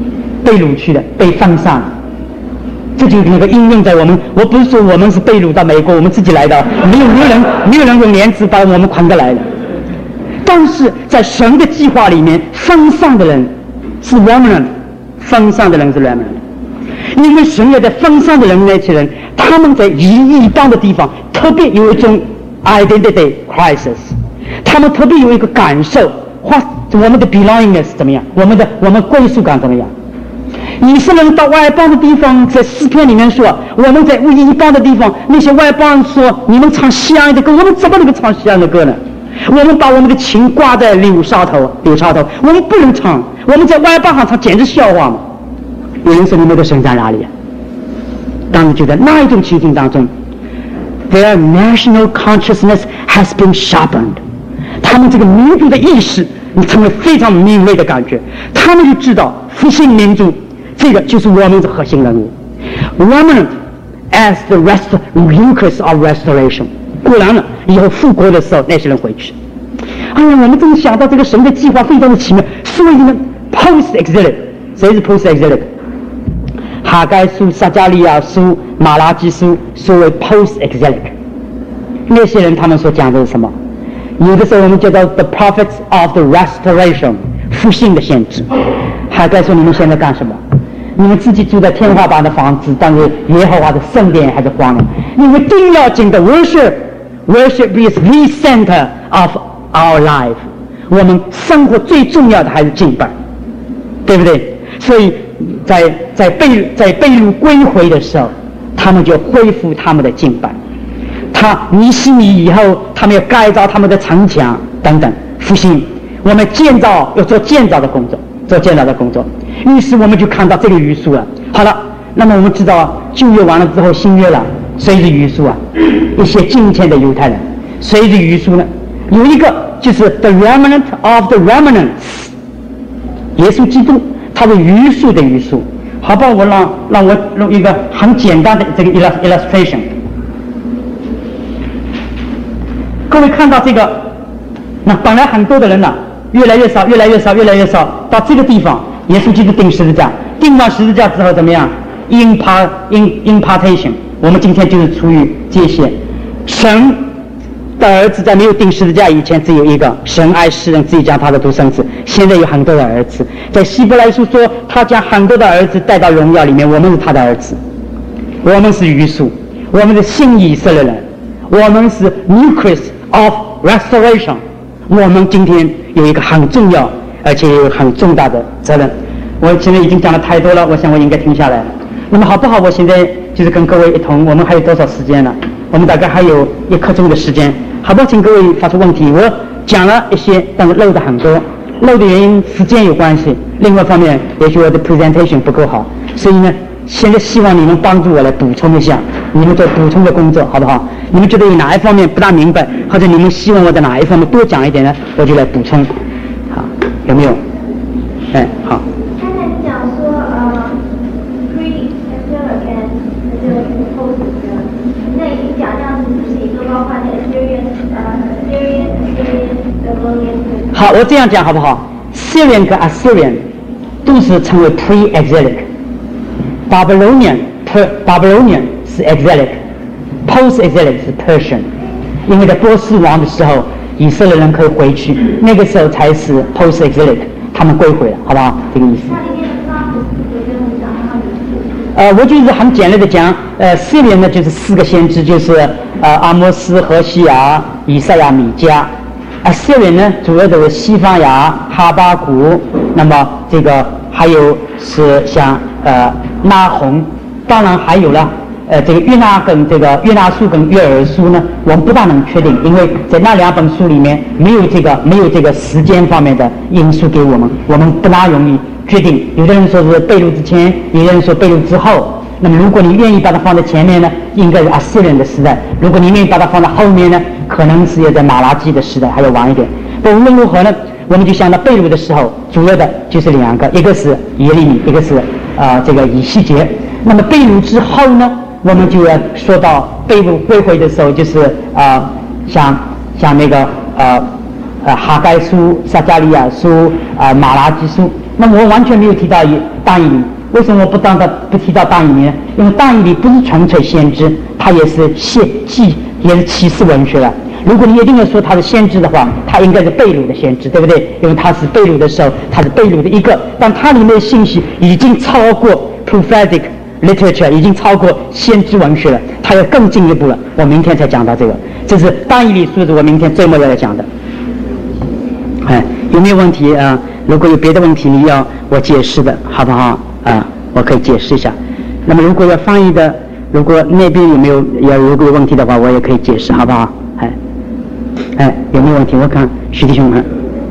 被掳去的，被放上。这就那个应用在我不是说我们是被掳到美国，我们自己来的，没有人用帘子把我们捆过来的。但是在神的计划里面，放上的人是 remnant， 放上的人是 remnant。因为神要在放上的人那些人，他们在异邦的地方特别有一种 identity crisis， 他们特别有一个感受，我们的 belongingness 怎么样，我们归属感怎么样。以色列人到外邦的地方，在诗篇里面说，我们在异邦的地方，那些外邦人说，你们唱西安的歌，我们怎么能够唱西安的歌呢？我们把我们的琴挂在柳梢头，我们不能唱，我们在外邦上唱简直笑话嘛。有人说你们的神在哪里啊？当然就在那一种情形当中 ，their national consciousness has been sharpened， 他们这个民族的意识成为非常敏锐的感觉，他们就知道复兴民族，这个就是我们的核心人物。Remnant as the lucas of restoration。果然了，以后复国的时候，那些人回去。哎呀，我们真想到这个神的计划非常的奇妙。所以呢 ，post-exilic， 谁是 post-exilic？ 哈该书、撒迦利亚书、马拉基书，所谓 post-exilic。那些人他们所讲的是什么？有的时候我们叫做 the prophets of the restoration， 复兴的先知。哈该说你们现在干什么？你们自己住在天花板的房子，但是耶和华的圣殿还是荒凉。你们定要紧的 worship is the center of our life。我们生活最重要的还是敬拜，对不对？所以在被掳归回的时候，他们就恢复他们的敬拜。尼希米以后，他们要改造他们的城墙等等，复兴。我们要做建造的工作。于是我们就看到这个余数了。好了，那么我们知道旧约完了之后，新约了，谁是余数啊？一些敬虔的犹太人。谁是余数呢？有一个就是 the remnant of the remnants， 耶稣基督，他是余数的余数。好吧，我让我用一个很简单的这个 illustration。各位看到这个，那本来很多的人呢，越来越少，到这个地方，耶稣基督钉十字架，钉完十字架之后怎么样 ？impartation， 我们今天就是出于这些。神的儿子在没有钉十字架以前只有一个，神爱世人，自己将他的独生子。现在有很多的儿子，在希伯来书说，他将很多的儿子带到荣耀里面，我们是他的儿子，我们是余数，我们是新以色列人，我们是 nucleus of restoration。我们今天有一个很重要而且有很重大的责任。我现在已经讲了太多了，我想我应该停下来。那么好不好？我现在就是跟各位一同，我们还有多少时间了？我们大概还有1刻钟的时间，好不好？请各位发出问题。我讲了一些，但是漏的很多，漏的原因时间有关系，另外一方面也许我的 presentation 不够好，所以呢，现在希望你们帮助我来补充一下，你们做补充的工作，好不好？你们觉得有哪一方面不大明白，或者你们希望我在哪一方面多讲一点呢？我就来补充。好，有没有？好。 刚才你讲说pre-exilic and post-exilic， 那已经讲这样子，是不是也就包括那 Assyrian Babylonian？ 好，我这样讲好不好 ？Syrian 和 Assyrian 都是称为 pre-exilic，Babylonian 是 exilic。Post-exilic 是 Persian， 因为在波斯王的时候，以色列人可以回去，那个时候才是 post-exilic， 他们归回了，好不好？这个意思。我就是很简略的讲，Syrian 呢就是4个先知，就是阿摩斯、何西阿、以赛亚、米迦。Assyrian 呢主要都是西方雅、哈巴谷，那么这个还有是像拿红，当然还有了。这个约拿书跟约珥书呢，我们不大能确定，因为在那2本书里面没有这个时间方面的因素给我们不大容易决定。有的人说是被掳之前，有的人说被掳之后。那么如果你愿意把它放在前面呢，应该是Assyrian的时代；如果你愿意把它放在后面呢，可能是要在马拉基的时代，还要晚一点。不无论如何呢，我们就想到被掳的时候，主要的就是2个，一个是耶利米，一个是这个以西结。那么被掳之后呢，我们就要说到被掳归回的时候，就是像那个哈该书、撒迦利亚书、马拉基书。那么我完全没有提到但以理， 为什么不提到但以理呢？因为但以理不是纯粹先知，他也是也是启示文学了。如果你一定要说他是先知的话，他应该是被掳的先知，对不对？因为他是被掳的时候，他是被掳的一个，但他里面的信息已经超过 prophetic literature， 已经超过先知文学了，他要更进一步了。我明天才讲到这个，这是但以理书，是我明天周末要来讲的。有没有问题啊？如果有别的问题你要我解释的，好不好啊？我可以解释一下。那么如果要翻译的，如果那边如果有问题的话，我也可以解释，好不好？有没有问题？我看徐弟兄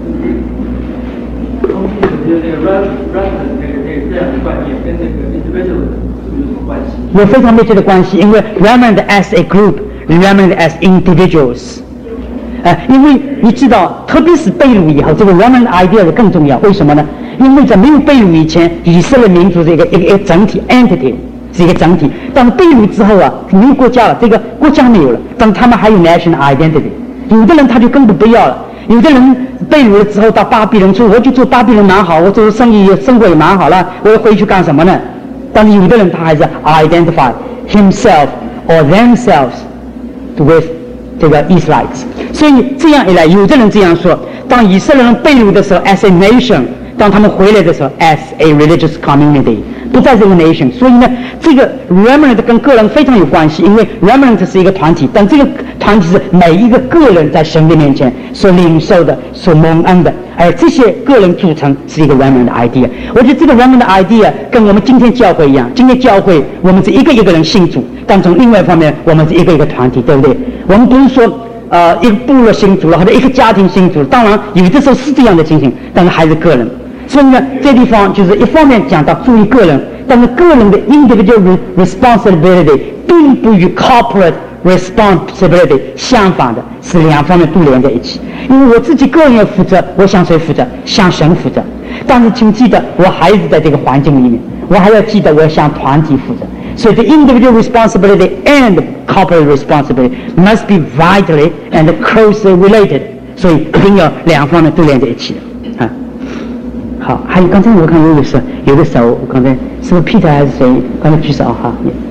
有非常密切的关系，因为 remnant as a group， remnant as individuals。因为你知道，特别是被掳以后，这个 remnant idea 更重要。为什么呢？因为在没有被掳以前，以色列民族是一个整体 entity， 是一个整体。但是被掳之后啊，没有国家了，这个国家没有了，但他们还有 national identity。有的人他就根本不要了，有的人被掳了之后到巴比伦去，我就做巴比伦蛮好，我做生意生活也蛮好了，我要回去干什么呢？但是有的人他还是 identify himself or themselves with 这个 Israelites。所以这样一来，有的人这样说：当以色列人被掳的时候 ，as a nation； 当他们回来的时候 ，as a religious community， 不再是一个 nation。所以呢，这个 remnant 跟个人非常有关系，因为 remnant 是一个团体，但这个团体是每一个个人在神的面前所领受的、所蒙恩的，而这些个人组成是一个 remnant idea。我觉得这个 remnant idea 跟我们今天教会一样，今天教会我们是一个一个人信主，但从另外一方面，我们是一个一个团体，对不对？我们不是说一个部落信主了，或者一个家庭信主了，当然有的时候是这样的情形，但是还是个人。所以呢，这地方就是一方面讲到注意个人，但是个人的 individual responsibility 并不与 corporate responsibility 相反的，是两方面都连在一起。因为我自己个人要负责，我向谁负责？向神负责。但是请记得，我还是在这个环境里面，我还要记得我要向团体负责。所以 the individual responsibility and corporate responsibility must be vitally and closely related。所以一定要两方面都连在一起的啊。好，还有刚才我看有的手，我刚才是不是 Peter 还是谁？刚才举手哈。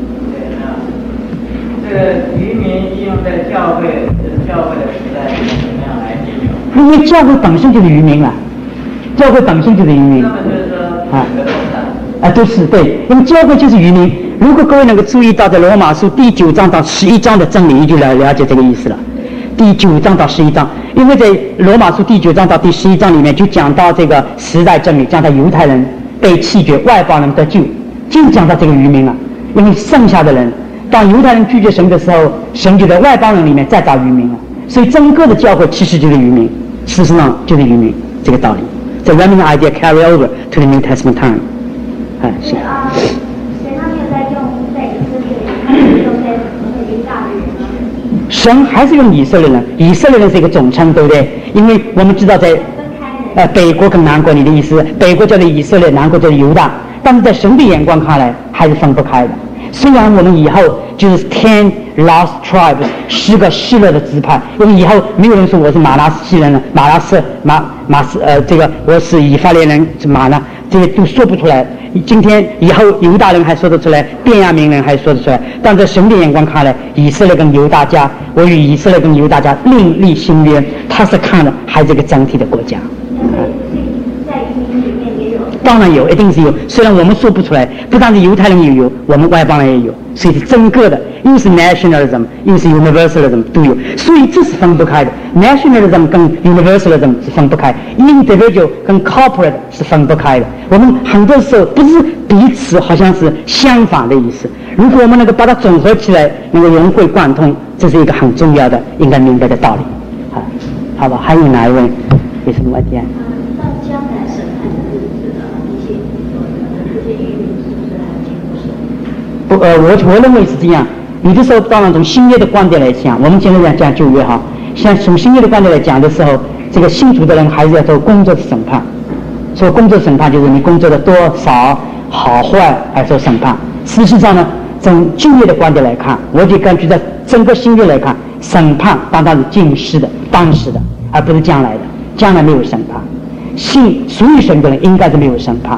这个渔民应用在教会的时代怎么样来应用？ 因为教会本身就是渔民了，教会本身就是渔民。 那么就是说都是对，因为教会就是渔民。如果各位能够注意到，在罗马书第9章到11章的真理，你就了解这个意思了。第9章到11章，因为在罗马书第9章到第11章里面就讲到这个时代真理，讲到犹太人被弃绝，外邦人得救，就讲到这个渔民了。因为剩下的人，当犹太人拒绝神的时候，神就在外邦人里面再找渔民了。所以整个的教会其实就是渔民，事实上就是渔民这个道理。The remnant idea carry over to the New Testament time。是。 神他没有在用在以色列人，他是用在犹大的人吗？ 神还是用以色列人，以色列人是一个总称，对不对？因为我们知道在北国跟南国，你的意思，北国叫做以色列，南国叫做犹大，但是在神的眼光看来还是分不开的。虽然我们以后就是10 lost tribes， 10个失落的支派，因为以后没有人说我是马拉西人了，这个我是以法莲人，是马拉，这些都说不出来。今天以后犹大人还说得出来，便雅悯人还说得出来，但在神的眼光看来，以色列跟犹大家，我与以色列跟犹大家另立新约，他是看的还是一个整体的国家。 在移民里面也有。 当然有，一定是有。虽然我们说不出来，不但是犹太人也有，我们外邦人也有，所以是整个的，又是 nationalism， 又是 universalism 都有，所以这是分不开的。nationalism 跟 universalism 是分不开 ，individual 跟 corporate 是分不开的。我们很多时候不是彼此好像是相反的意思。如果我们能够把它总合起来，能够融会贯通，这是一个很重要的应该明白的道理。好吧，还有哪一位有什么问题啊？ 那将来审判的日子呢？这些渔民是不是还经过审？ 我认为是这样。有的时候，当然从新约的观点来讲，我们现在讲旧约哈，像从新约的观点来讲的时候，这个信主的人还是要做工作的审判。做工作审判就是你工作的多少、好坏而受审判。事实上呢，从旧约的观点来看，我就根据在整个新约来看，审判当然是今世的、当时的，而不是将来的。将来没有审判。属于神的人应该是没有审判。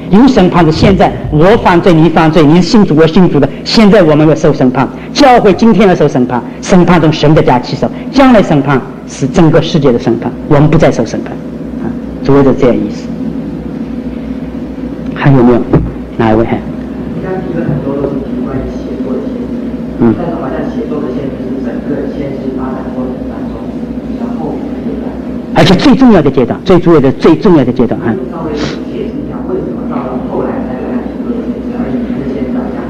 有审判的。现在我犯罪，你犯罪，你是信主，我信主的。现在我们要受审判，教会今天要受审判，审判中神的家起手，将来审判是整个世界的审判，我们不再受审判。主要就这样意思。还有没有？哪一位？ 你刚提了很多都是关于写作的限制，但是好像写作的限制是整个先知发展过程当中比较后面的阶段，而且最重要的阶段，最重要的阶段。 稍微解释一下为什么到了后来才来写作的限制，而且是先大家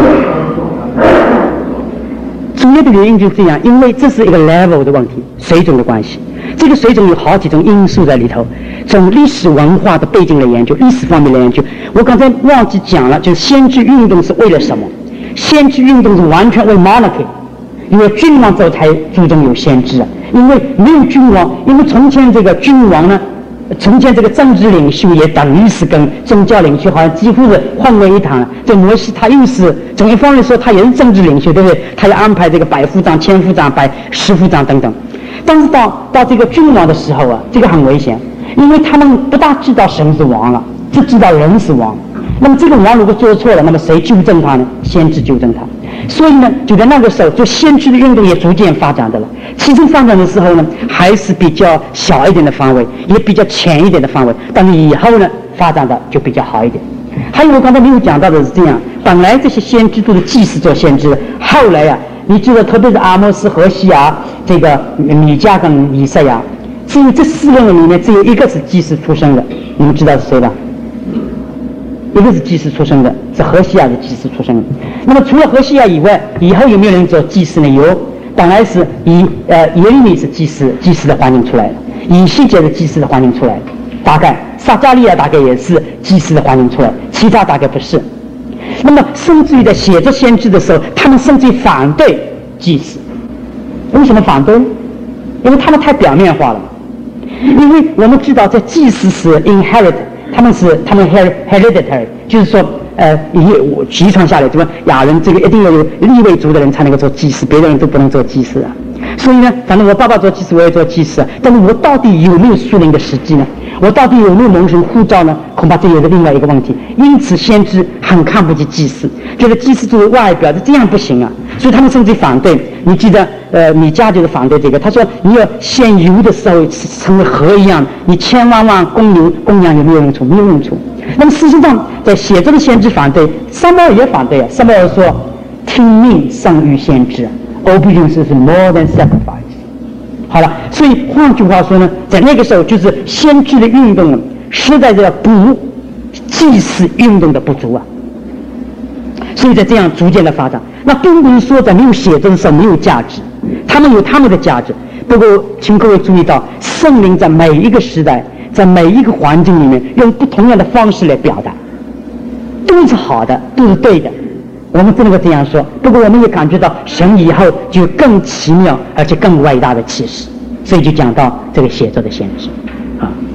主要的原因就是这样，因为这是一个 level 的问题，水准的关系。这个水准有好几种因素在里头，从历史文化的背景来研究，历史方面来研究。我刚才忘记讲了，就是先知运动是为了什么？先知运动是完全为 monarchy， 因为君王之后才注重有先知啊。因为没有君王，因为从前这个君王呢，从前这个政治领袖也等于是跟宗教领袖好像几乎是混为一谈了。这摩西他又是从一方面说他也是政治领袖，对不对？他要安排这个百夫长、千夫长、十夫长等等。但是到这个君王的时候啊，这个很危险，因为他们不大知道神是王了，只知道人是王。那么这个王如果做错了，那么谁纠正他呢？先知纠正他。所以呢，就在那个时候，就先知的运动也逐渐发展的了。起初发展的时候呢，还是比较小一点的范围，也比较浅一点的范围。但是以后呢，发展的就比较好一点。还有我刚才没有讲到的是这样，本来这些先知都是祭司做先知的，后来啊，你知道，特别是阿摩斯、何西阿、这个米迦跟以赛亚，只有这4个人里面只有一个是祭司出身的，你们知道是谁吧？一个是祭司出身的，是何西阿的祭司出身的。那么除了何西阿以外，以后有没有人做祭司呢？有，本来是耶利米是祭司的环境出来的，以西结是祭司的环境出来的，大概撒迦利亚大概也是祭司的环境出来，其他大概不是。那么甚至于在写作先知的时候，他们甚至于反对祭司。为什么反对？因为他们太表面化了。因为我们知道这祭司是 inherit， 他们 hereditary， 就是说遗传下来，这个亚人这个一定要有利未族的人才能够做祭司，别的人都不能做祭司啊。所以呢，反正我爸爸做祭司，我也做祭司啊。但是我到底有没有属灵的实际呢？我到底有没有蒙神呼召呢？恐怕这有个另外一个问题。因此先知很看不起祭司，觉得祭司作为外表这样不行啊，所以他们甚至反对。你记得米迦就是反对这个，他说你要献油的时候成为河一样，你千万公牛公羊有没有用处？没有用处。那么事实上在写作的先知反对，撒母耳也反对啊。撒母耳说听命胜于先知， obedience is more than sacrifice。好了，所以换句话说呢，在那个时候就是先知的运动呢，实在是要补祭祀运动的不足啊。所以在这样逐渐的发展，那并不是说在没有写作的时候没有价值，他们有他们的价值。不过请各位注意到，圣灵在每一个时代，在每一个环境里面，用不同样的方式来表达，都是好的，都是对的。我们不能够这样说，不过我们也感觉到神以后就更奇妙而且更伟大的启示，所以就讲到这个写作的限制啊。